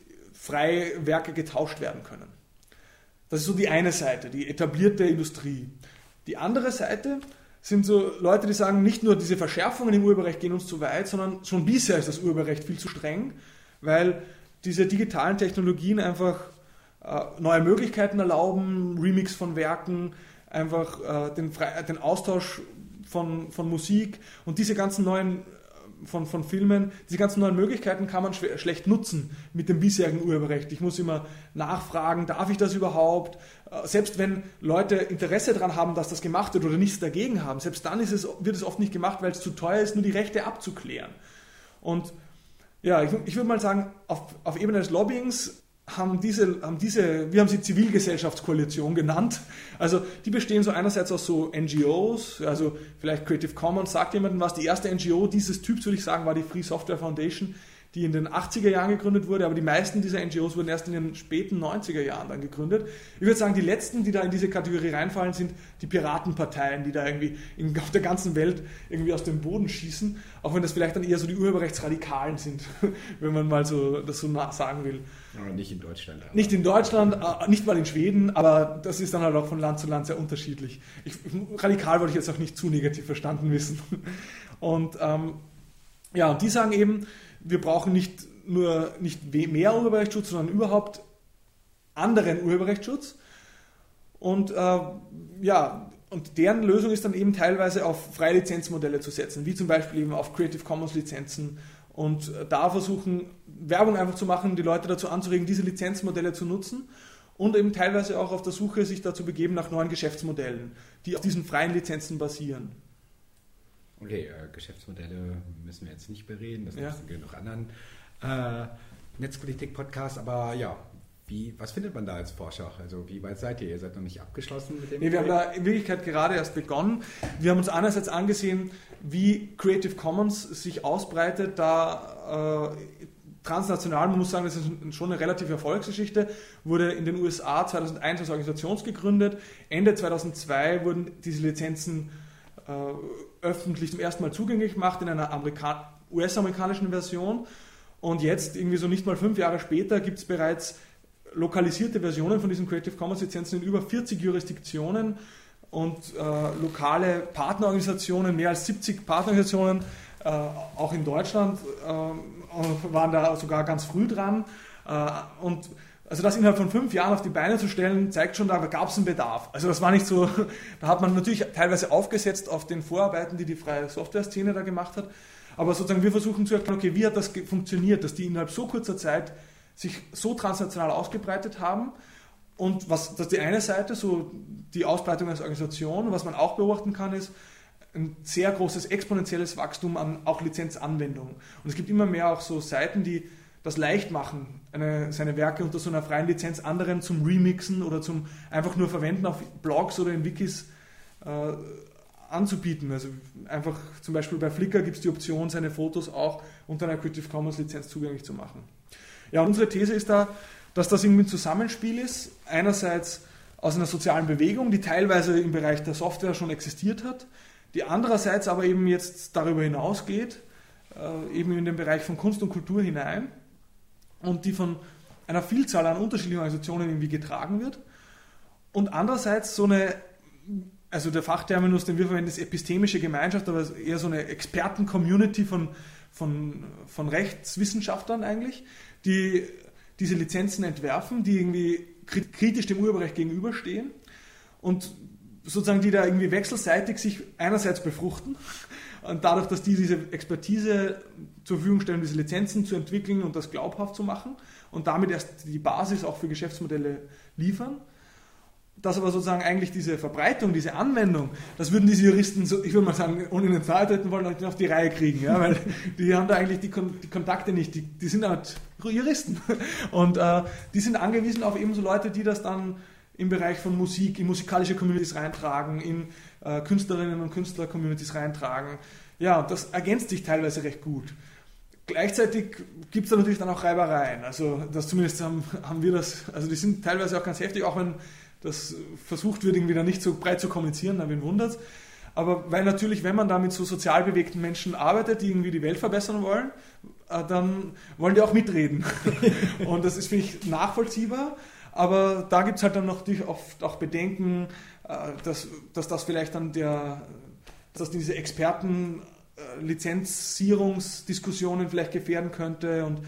freie Werke getauscht werden können. Das ist so die eine Seite, die etablierte Industrie. Die andere Seite sind so Leute, die sagen, nicht nur diese Verschärfungen im Urheberrecht gehen uns zu weit, sondern schon bisher ist das Urheberrecht viel zu streng, weil diese digitalen Technologien einfach äh, neue Möglichkeiten erlauben, Remix von Werken, einfach äh, den, Fre- den Austausch von, von Musik und diese ganzen neuen Von, von Filmen, diese ganzen neuen Möglichkeiten kann man schwer, schlecht nutzen mit dem bisherigen Urheberrecht. Ich muss immer nachfragen, darf ich das überhaupt? Selbst wenn Leute Interesse daran haben, dass das gemacht wird oder nichts dagegen haben, selbst dann ist es, wird es oft nicht gemacht, weil es zu teuer ist, nur die Rechte abzuklären. Und ja, ich, ich würde mal sagen, auf, auf Ebene des Lobbyings haben diese, haben diese, wir haben sie Zivilgesellschaftskoalition genannt. Also die bestehen so einerseits aus so N G Os, also vielleicht Creative Commons, sagt jemandem was. Die erste N G O dieses Typs, würde ich sagen, war die Free Software Foundation, die in den achtziger Jahren gegründet wurde, aber die meisten dieser N G Os wurden erst in den späten neunziger Jahren dann gegründet. Ich würde sagen, die letzten, die da in diese Kategorie reinfallen, sind die Piratenparteien, die da irgendwie in, auf der ganzen Welt irgendwie aus dem Boden schießen, auch wenn das vielleicht dann eher so die Urheberrechtsradikalen sind, wenn man mal so das so sagen will. Aber nicht in Deutschland. Aber. Nicht in Deutschland, nicht mal in Schweden, aber das ist dann halt auch von Land zu Land sehr unterschiedlich. Ich, radikal wollte ich jetzt auch nicht zu negativ verstanden wissen. Und ähm, ja, und die sagen eben, wir brauchen nicht nur nicht mehr Urheberrechtsschutz, sondern überhaupt anderen Urheberrechtsschutz. Und äh, ja, und deren Lösung ist dann eben teilweise auf freie Lizenzmodelle zu setzen, wie zum Beispiel eben auf Creative Commons Lizenzen und da versuchen, Werbung einfach zu machen, die Leute dazu anzuregen, diese Lizenzmodelle zu nutzen und eben teilweise auch auf der Suche, sich dazu begeben nach neuen Geschäftsmodellen, die auf diesen freien Lizenzen basieren. Okay, äh, Geschäftsmodelle müssen wir jetzt nicht bereden, das ja. müssen wir noch anderen äh, Netzpolitik-Podcasts, aber ja, wie, was findet man da als Forscher? Also wie weit seid ihr? Ihr seid noch nicht abgeschlossen mit dem nee, wir haben da in Wirklichkeit gerade erst begonnen. Wir haben uns einerseits angesehen, wie Creative Commons sich ausbreitet, da äh, transnational, man muss sagen, das ist schon eine relative Erfolgsgeschichte, wurde in den U S A zweitausendeins als Organisation gegründet, Ende zweitausendzwei wurden diese Lizenzen äh, öffentlich zum ersten Mal zugänglich gemacht in einer Amerika- U S-amerikanischen Version und jetzt, irgendwie so nicht mal fünf Jahre später, gibt es bereits lokalisierte Versionen von diesen Creative Commons Lizenzen in über vierzig Jurisdiktionen und äh, lokale Partnerorganisationen, mehr als siebzig Partnerorganisationen, äh, auch in Deutschland, äh, waren da sogar ganz früh dran. Äh, und also das innerhalb von fünf Jahren auf die Beine zu stellen, zeigt schon, da gab es einen Bedarf. Also das war nicht so, da hat man natürlich teilweise aufgesetzt auf den Vorarbeiten, die die freie Software-Szene da gemacht hat. Aber sozusagen wir versuchen zu erklären, okay, wie hat das funktioniert, dass die innerhalb so kurzer Zeit sich so transnational ausgebreitet haben und was, das ist die eine Seite, so die Ausbreitung als Organisation, was man auch beobachten kann, ist ein sehr großes exponentielles Wachstum an auch Lizenzanwendungen. Und es gibt immer mehr auch so Seiten, die das leicht machen, eine, seine Werke unter so einer freien Lizenz anderen zum Remixen oder zum einfach nur Verwenden auf Blogs oder in Wikis äh, anzubieten. Also einfach zum Beispiel bei Flickr gibt es die Option, seine Fotos auch unter einer Creative Commons Lizenz zugänglich zu machen. Ja, und unsere These ist da, dass das irgendwie ein Zusammenspiel ist, einerseits aus einer sozialen Bewegung, die teilweise im Bereich der Software schon existiert hat, die andererseits aber eben jetzt darüber hinausgeht, äh, eben in den Bereich von Kunst und Kultur hinein und die von einer Vielzahl an unterschiedlichen Organisationen irgendwie getragen wird und andererseits so eine, also der Fachterminus, den wir verwenden, ist epistemische Gemeinschaft, aber eher so eine Experten-Community von, von, von Rechtswissenschaftlern eigentlich, die diese Lizenzen entwerfen, die irgendwie kritisch dem Urheberrecht gegenüberstehen und sozusagen die da irgendwie wechselseitig sich einerseits befruchten und dadurch, dass die diese Expertise zur Verfügung stellen, diese Lizenzen zu entwickeln und das glaubhaft zu machen und damit erst die Basis auch für Geschäftsmodelle liefern. Dass aber sozusagen eigentlich diese Verbreitung, diese Anwendung, das würden diese Juristen, so, ich würde mal sagen, ohne in den Zahl treten wollen, nicht auf die Reihe kriegen, ja, weil die haben da eigentlich die, Kon- die Kontakte nicht, die, die sind halt Juristen und äh, die sind angewiesen auf eben so Leute, die das dann im Bereich von Musik, in musikalische Communities reintragen, in äh, Künstlerinnen und Künstler-Communities reintragen. Ja, das ergänzt sich teilweise recht gut. Gleichzeitig gibt es da natürlich dann auch Reibereien, also das zumindest haben, haben wir das, also die sind teilweise auch ganz heftig, auch wenn das versucht wird, irgendwie da nicht so breit zu kommunizieren, da wen wundert's. Aber weil natürlich, wenn man da mit so sozial bewegten Menschen arbeitet, die irgendwie die Welt verbessern wollen, dann wollen die auch mitreden. Und das ist, finde ich, nachvollziehbar. Aber da gibt es halt dann noch oft auch Bedenken, dass, dass das vielleicht dann der, dass diese Experten Lizenzierungsdiskussionen vielleicht gefährden könnte und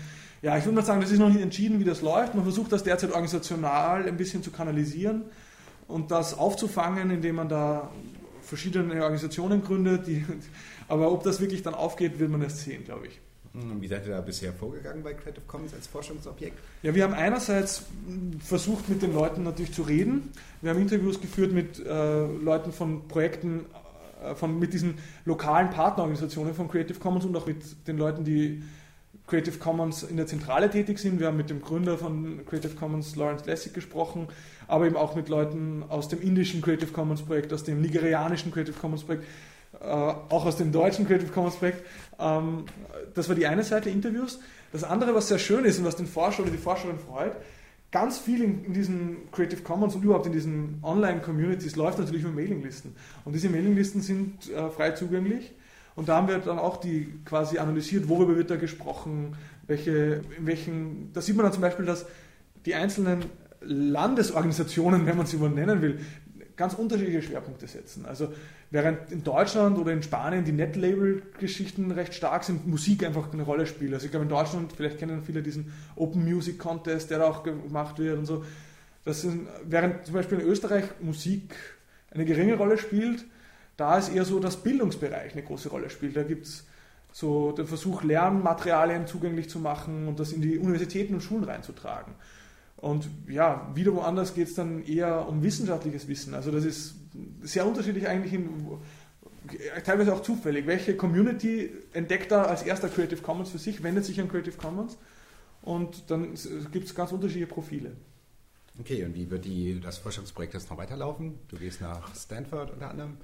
Ja, ich würde mal sagen, das ist noch nicht entschieden, wie das läuft. Man versucht das derzeit organisational ein bisschen zu kanalisieren und das aufzufangen, indem man da verschiedene Organisationen gründet. Die, aber ob das wirklich dann aufgeht, wird man erst sehen, glaube ich. Wie seid ihr da bisher vorgegangen bei Creative Commons als Forschungsobjekt? Ja, wir haben einerseits versucht, mit den Leuten natürlich zu reden. Wir haben Interviews geführt mit äh, Leuten von Projekten, äh, von, mit diesen lokalen Partnerorganisationen von Creative Commons und auch mit den Leuten, die Creative Commons in der Zentrale tätig sind. Wir haben mit dem Gründer von Creative Commons, Lawrence Lessig, gesprochen, aber eben auch mit Leuten aus dem indischen Creative Commons Projekt, aus dem nigerianischen Creative Commons Projekt, äh, auch aus dem deutschen Creative Commons Projekt. Ähm, das war die eine Seite, Interviews. Das andere, was sehr schön ist und was den Forscher oder die Forscherin freut, ganz viel in, in diesen Creative Commons und überhaupt in diesen Online-Communities läuft natürlich über Mailinglisten. Und diese Mailinglisten sind äh, frei zugänglich. Und da haben wir dann auch die quasi analysiert, worüber wird da gesprochen, welche, in welchen, da sieht man dann zum Beispiel, dass die einzelnen Landesorganisationen, wenn man sie wohl nennen will, ganz unterschiedliche Schwerpunkte setzen. Also während in Deutschland oder in Spanien die Netlabel-Geschichten recht stark sind, Musik einfach eine Rolle spielt. Also ich glaube in Deutschland, vielleicht kennen viele diesen Open Music Contest, der da auch gemacht wird und so. Das sind, während zum Beispiel in Österreich Musik eine geringe Rolle spielt, da ist eher so, dass Bildungsbereich eine große Rolle spielt. Da gibt es so den Versuch, Lernmaterialien zugänglich zu machen und das in die Universitäten und Schulen reinzutragen. Und ja, wieder woanders geht es dann eher um wissenschaftliches Wissen. Also das ist sehr unterschiedlich eigentlich, in, teilweise auch zufällig. Welche Community entdeckt da als erster Creative Commons für sich, wendet sich an Creative Commons und dann gibt es ganz unterschiedliche Profile. Okay, und wie wird die, das Forschungsprojekt jetzt noch weiterlaufen? Du gehst nach Stanford unter anderem?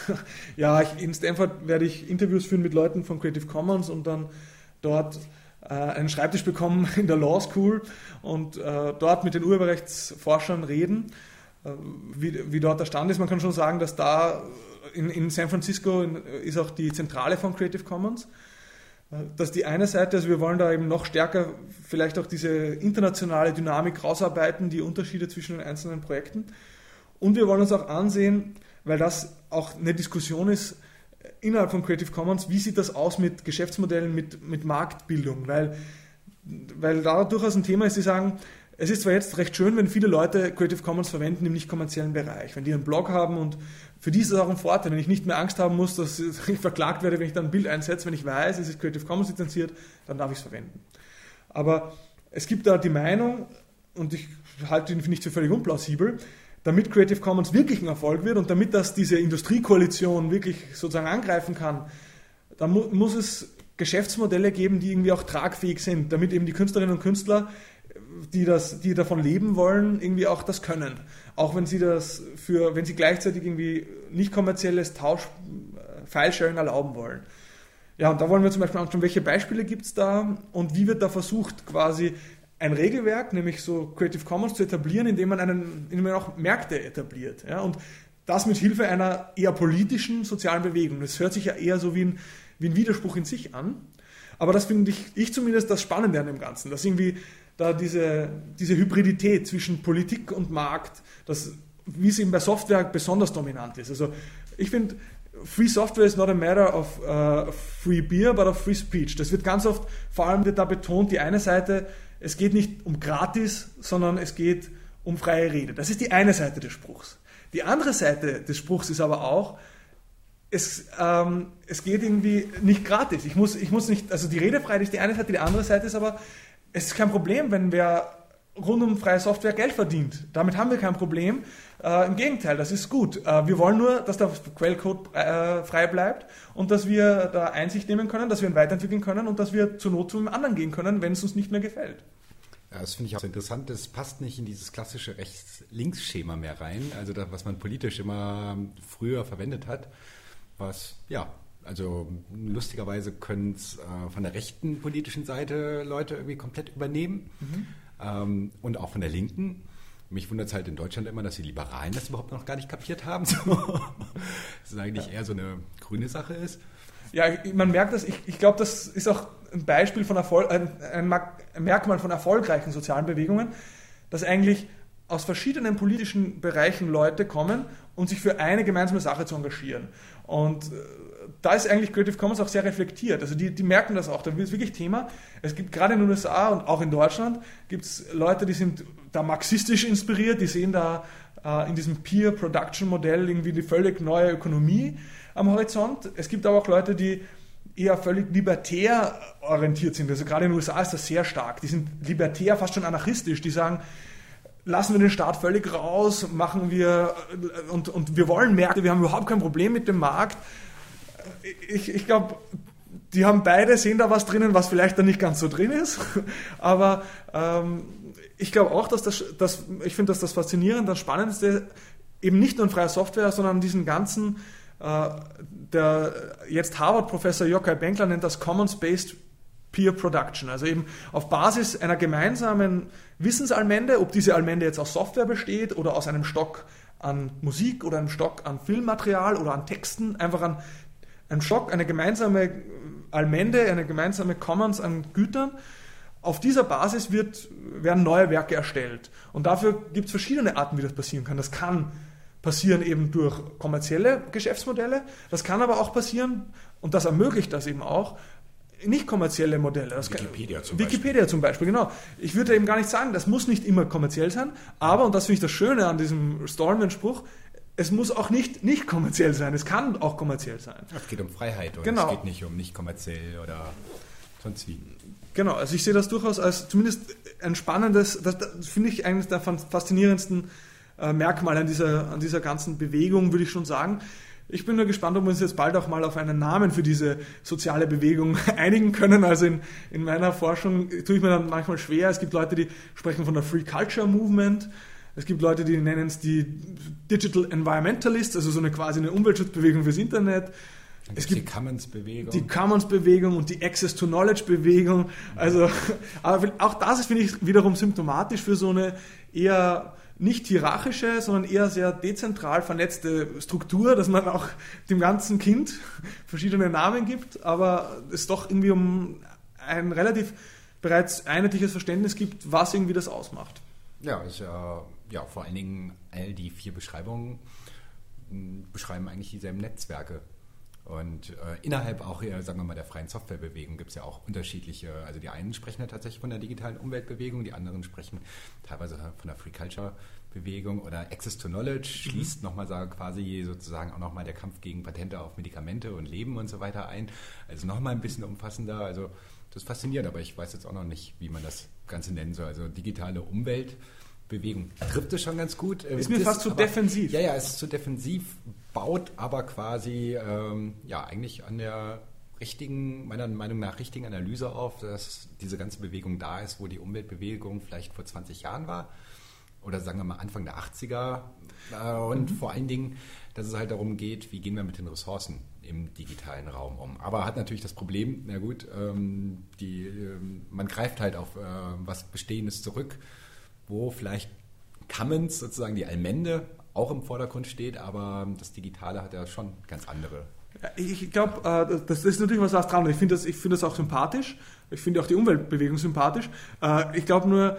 Ja, ich, in Stanford werde ich Interviews führen mit Leuten von Creative Commons und dann dort äh, einen Schreibtisch bekommen in der Law School und äh, dort mit den Urheberrechtsforschern reden, äh, wie, wie dort der Stand ist. Man kann schon sagen, dass da in, in San Francisco in, ist auch die Zentrale von Creative Commons. Das ist die eine Seite, also wir wollen da eben noch stärker vielleicht auch diese internationale Dynamik rausarbeiten, die Unterschiede zwischen den einzelnen Projekten. Und wir wollen uns auch ansehen, weil das auch eine Diskussion ist innerhalb von Creative Commons, wie sieht das aus mit Geschäftsmodellen, mit, mit Marktbildung, weil, weil da durchaus ein Thema ist, die sagen, es ist zwar jetzt recht schön, wenn viele Leute Creative Commons verwenden im nicht kommerziellen Bereich, wenn die einen Blog haben und für die ist es auch ein Vorteil, wenn ich nicht mehr Angst haben muss, dass ich verklagt werde, wenn ich dann ein Bild einsetze, wenn ich weiß, es ist Creative Commons lizenziert, dann darf ich es verwenden. Aber es gibt da die Meinung, und ich halte ihn nicht für völlig unplausibel, damit Creative Commons wirklich ein Erfolg wird und damit das diese Industriekoalition wirklich sozusagen angreifen kann, dann mu- muss es Geschäftsmodelle geben, die irgendwie auch tragfähig sind, damit eben die Künstlerinnen und Künstler, die, das, die davon leben wollen, irgendwie auch das können. Auch wenn sie das für, wenn sie gleichzeitig irgendwie nicht kommerzielles Tausch, File-Sharing erlauben wollen. Ja, und da wollen wir zum Beispiel anschauen, welche Beispiele gibt es da und wie wird da versucht, quasi ein Regelwerk, nämlich so Creative Commons zu etablieren, indem man, einen, indem man auch Märkte etabliert. Ja, und das mit Hilfe einer eher politischen sozialen Bewegung. Das hört sich ja eher so wie ein, wie ein Widerspruch in sich an. Aber das finde ich, ich zumindest das Spannende an dem Ganzen, dass irgendwie da diese, diese Hybridität zwischen Politik und Markt, das, wie es eben bei Software besonders dominant ist. Also ich finde, Free Software is not a matter of uh, free beer, but of free speech. Das wird ganz oft, vor allem wird da betont, die eine Seite, es geht nicht um gratis, sondern es geht um freie Rede. Das ist die eine Seite des Spruchs. Die andere Seite des Spruchs ist aber auch, es, ähm, es geht irgendwie nicht gratis. Ich muss, ich muss nicht, also die Redefreiheit ist die eine Seite, die andere Seite ist aber, es ist kein Problem, wenn wer rund um freie Software Geld verdient. Damit haben wir kein Problem. Äh, Im Gegenteil, das ist gut. Äh, wir wollen nur, dass der Quellcode äh, frei bleibt und dass wir da Einsicht nehmen können, dass wir ihn weiterentwickeln können und dass wir zur Not zu einem anderen gehen können, wenn es uns nicht mehr gefällt. Ja, das finde ich auch interessant. Das passt nicht in dieses klassische Rechts-Links-Schema mehr rein, also das, was man politisch immer früher verwendet hat, was, ja, also lustigerweise können es äh, von der rechten politischen Seite Leute irgendwie komplett übernehmen mhm. ähm, und auch von der linken. Mich wundert es halt in Deutschland immer, dass die Liberalen das überhaupt noch gar nicht kapiert haben. So. Das ist eigentlich ja. eher so eine grüne Sache ist. Ja, man merkt das, ich, ich glaube, das ist auch ein Beispiel von Erfolg, ein, ein Merkmal von erfolgreichen sozialen Bewegungen, dass eigentlich aus verschiedenen politischen Bereichen Leute kommen und sich für eine gemeinsame Sache zu engagieren. Und äh, da ist eigentlich Creative Commons auch sehr reflektiert. Also die, die merken das auch. Da ist wirklich Thema. Es gibt gerade in den U S A und auch in Deutschland gibt es Leute, die sind da marxistisch inspiriert, die sehen da äh, in diesem Peer-Production-Modell irgendwie die völlig neue Ökonomie am Horizont. Es gibt aber auch Leute, die eher völlig libertär orientiert sind. Also gerade in den U S A ist das sehr stark. Die sind libertär, fast schon anarchistisch. Die sagen, lassen wir den Staat völlig raus, machen wir und, und wir wollen Märkte, wir haben überhaupt kein Problem mit dem Markt. Ich, ich glaube, die haben beide, sehen da was drinnen, was vielleicht da nicht ganz so drin ist. Aber ähm, ich glaube auch, dass das, dass, ich finde, dass das Faszinierende, das Spannendste eben nicht nur in freier Software, sondern diesen ganzen, äh, der jetzt Harvard-Professor Yochai Benkler nennt das Commons-Based Peer Production, also eben auf Basis einer gemeinsamen Wissensalmende, ob diese Almende jetzt aus Software besteht oder aus einem Stock an Musik oder einem Stock an Filmmaterial oder an Texten, einfach an einem Stock, eine gemeinsame Almende, eine gemeinsame Commons an Gütern. Auf dieser Basis wird, werden neue Werke erstellt. Und dafür gibt es verschiedene Arten, wie das passieren kann. Das kann passieren eben durch kommerzielle Geschäftsmodelle, das kann aber auch passieren, und das ermöglicht das eben auch, nicht kommerzielle Modelle. Das Wikipedia zum Wikipedia Beispiel. zum Beispiel, genau. Ich würde eben gar nicht sagen, das muss nicht immer kommerziell sein, aber, und das finde ich das Schöne an diesem Stallman-Spruch, es muss auch nicht nicht kommerziell sein, es kann auch kommerziell sein. Es geht um Freiheit und genau. Es geht nicht um nicht kommerziell oder sonst wie. Genau, also ich sehe das durchaus als zumindest ein spannendes, das, das finde ich eines der faszinierendsten äh, Merkmale an dieser, an dieser ganzen Bewegung, würde ich schon sagen. Ich bin nur gespannt, ob wir uns jetzt bald auch mal auf einen Namen für diese soziale Bewegung einigen können. Also in, in meiner Forschung tue ich mir dann manchmal schwer. Es gibt Leute, die sprechen von der Free Culture Movement. Es gibt Leute, die nennen es die Digital Environmentalists, also so eine quasi eine Umweltschutzbewegung fürs Internet. Es gibt die Commons-Bewegung. Die Commons-Bewegung und die Access-to-Knowledge-Bewegung. Also, aber auch das ist, finde ich, wiederum symptomatisch für so eine eher nicht hierarchische, sondern eher sehr dezentral vernetzte Struktur, dass man auch dem ganzen Kind verschiedene Namen gibt, aber es doch irgendwie um ein relativ bereits einheitliches Verständnis gibt, was irgendwie das ausmacht. Ja, ist ja, ja vor allen Dingen all die vier Beschreibungen m, beschreiben eigentlich dieselben Netzwerke. Und äh, innerhalb auch, äh, sagen wir mal, der freien Softwarebewegung gibt es ja auch unterschiedliche, also die einen sprechen ja tatsächlich von der digitalen Umweltbewegung, die anderen sprechen teilweise von der Free Culture Bewegung oder Access to Knowledge, mhm. schließt nochmal sagen, quasi sozusagen auch nochmal der Kampf gegen Patente auf Medikamente und Leben und so weiter ein. Also nochmal ein bisschen umfassender, also das ist faszinierend, aber ich weiß jetzt auch noch nicht, wie man das Ganze nennen soll. Also digitale Umweltbewegung trifft es schon ganz gut. Ist mir fast zu aber, defensiv. Ja, ja, es ist zu defensiv, baut aber quasi ähm, ja eigentlich an der richtigen, meiner Meinung nach richtigen Analyse auf, dass diese ganze Bewegung da ist, wo die Umweltbewegung vielleicht vor zwanzig Jahren war oder sagen wir mal Anfang der achtziger äh, und mhm. vor allen Dingen, dass es halt darum geht, wie gehen wir mit den Ressourcen im digitalen Raum um. Aber hat natürlich das Problem, na gut, ähm, die, ähm, man greift halt auf äh, was Bestehendes zurück, wo vielleicht Commons, sozusagen die Allmende, auch im Vordergrund steht, aber das Digitale hat ja schon ganz andere. Ich glaube, das ist natürlich was dran. Ich finde das, ich finde das auch sympathisch. Ich finde auch die Umweltbewegung sympathisch. Ich glaube nur,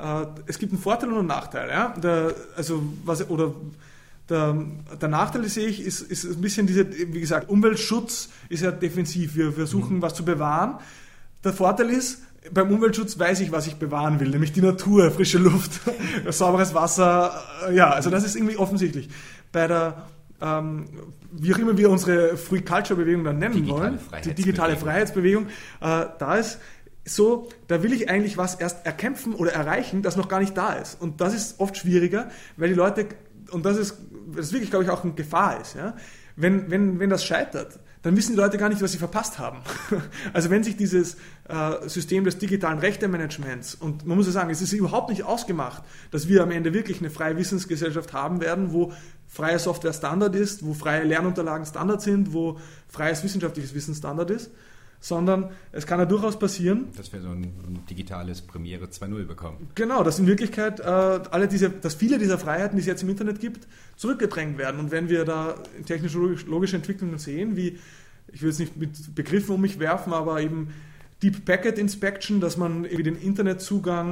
es gibt einen Vorteil und einen Nachteil. Ja? Der, also was, oder der, der Nachteil, den sehe ich, ist, ist ein bisschen diese, wie gesagt, Umweltschutz ist ja defensiv. Wir versuchen, mhm. was zu bewahren. Der Vorteil ist, beim Umweltschutz weiß ich, was ich bewahren will, nämlich die Natur, frische Luft, sauberes Wasser. Ja, also das ist irgendwie offensichtlich. Bei der, ähm, wie auch immer wir unsere Free Culture Bewegung dann nennen digitale wollen, die digitale Freiheitsbewegung, äh, da ist so, da will ich eigentlich was erst erkämpfen oder erreichen, das noch gar nicht da ist. Und das ist oft schwieriger, weil die Leute, und das ist, das wirklich, glaube ich, auch eine Gefahr ist, ja, wenn, wenn, wenn das scheitert, dann wissen die Leute gar nicht, was sie verpasst haben. Also wenn sich dieses äh, System des digitalen Rechtemanagements, und man muss ja sagen, es ist überhaupt nicht ausgemacht, dass wir am Ende wirklich eine freie Wissensgesellschaft haben werden, wo freie Software Standard ist, wo freie Lernunterlagen Standard sind, wo freies wissenschaftliches Wissen Standard ist, sondern es kann ja durchaus passieren, dass wir so ein, ein digitales Premiere zwei Punkt null bekommen. Genau, dass in Wirklichkeit äh, alle diese, dass viele dieser Freiheiten, die es jetzt im Internet gibt, zurückgedrängt werden. Und wenn wir da technologische Entwicklungen sehen, wie, ich will jetzt nicht mit Begriffen um mich werfen, aber eben Deep Packet Inspection, dass man irgendwie den Internetzugang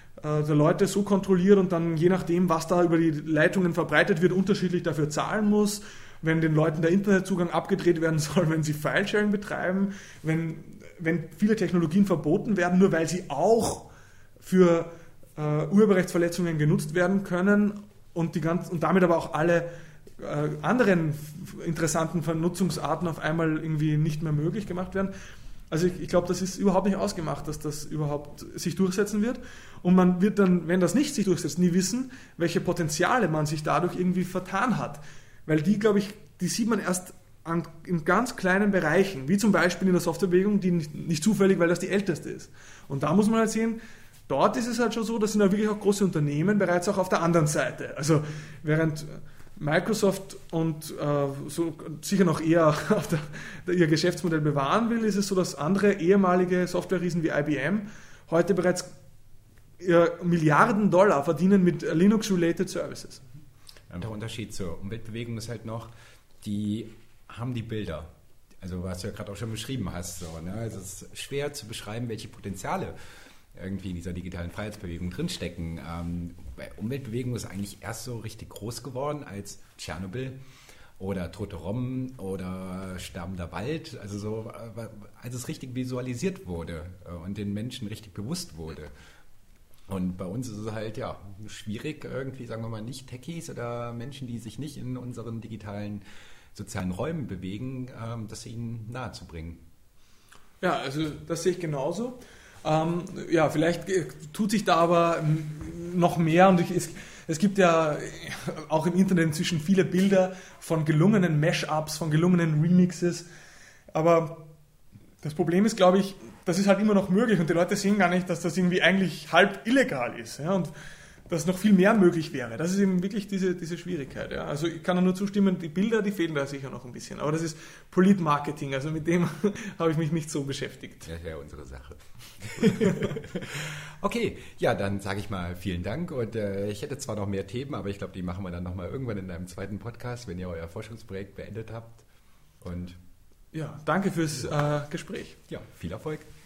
äh, der Leute so kontrolliert und dann je nachdem, was da über die Leitungen verbreitet wird, unterschiedlich dafür zahlen muss, wenn den Leuten der Internetzugang abgedreht werden soll, wenn sie Filesharing betreiben, wenn, wenn viele Technologien verboten werden, nur weil sie auch für äh, Urheberrechtsverletzungen genutzt werden können und, die ganz, und damit aber auch alle äh, anderen interessanten Vernutzungsarten auf einmal irgendwie nicht mehr möglich gemacht werden. Also ich, ich glaube, das ist überhaupt nicht ausgemacht, dass das überhaupt sich durchsetzen wird. Und man wird dann, wenn das nicht sich durchsetzt, nie wissen, welche Potenziale man sich dadurch irgendwie vertan hat. Weil die, glaube ich, die sieht man erst an, in ganz kleinen Bereichen, wie zum Beispiel in der Softwarebewegung, die nicht, nicht zufällig, weil das die älteste ist. Und da muss man halt sehen, dort ist es halt schon so, dass sind ja wirklich auch große Unternehmen bereits auch auf der anderen Seite. Also während Microsoft und äh, so sicher noch eher auf der, ihr Geschäftsmodell bewahren will, ist es so, dass andere ehemalige Softwareriesen wie I B M heute bereits Milliarden Dollar verdienen mit Linux-related Services. Der Unterschied zur Umweltbewegung ist halt noch, die haben die Bilder. Also was du ja gerade auch schon beschrieben hast. So, ne? Also es ist schwer zu beschreiben, welche Potenziale irgendwie in dieser digitalen Freiheitsbewegung drinstecken. Ähm, bei Umweltbewegung ist eigentlich erst so richtig groß geworden als Tschernobyl oder Tote Rom oder Sterbender Wald. Also so, als es richtig visualisiert wurde und den Menschen richtig bewusst wurde. Und bei uns ist es halt ja schwierig, irgendwie, sagen wir mal, nicht Techies oder Menschen, die sich nicht in unseren digitalen sozialen Räumen bewegen, ähm, das ihnen nahezubringen. Ja, also das sehe ich genauso. Ähm, ja, vielleicht tut sich da aber noch mehr und ich, es, es gibt ja auch im Internet inzwischen viele Bilder von gelungenen Mash-ups, von gelungenen Remixes, aber das Problem ist, glaube ich, das ist halt immer noch möglich und die Leute sehen gar nicht, dass das irgendwie eigentlich halb illegal ist, ja, und dass noch viel mehr möglich wäre. Das ist eben wirklich diese, diese Schwierigkeit. Ja. Also ich kann da nur zustimmen, die Bilder, die fehlen da sicher noch ein bisschen. Aber das ist Politmarketing, also mit dem habe ich mich nicht so beschäftigt. Das wäre unsere Sache. Okay, ja, dann sage ich mal vielen Dank und äh, ich hätte zwar noch mehr Themen, aber ich glaube, die machen wir dann nochmal irgendwann in einem zweiten Podcast, wenn ihr euer Forschungsprojekt beendet habt. Und ja, danke fürs äh, Gespräch. Ja, viel Erfolg.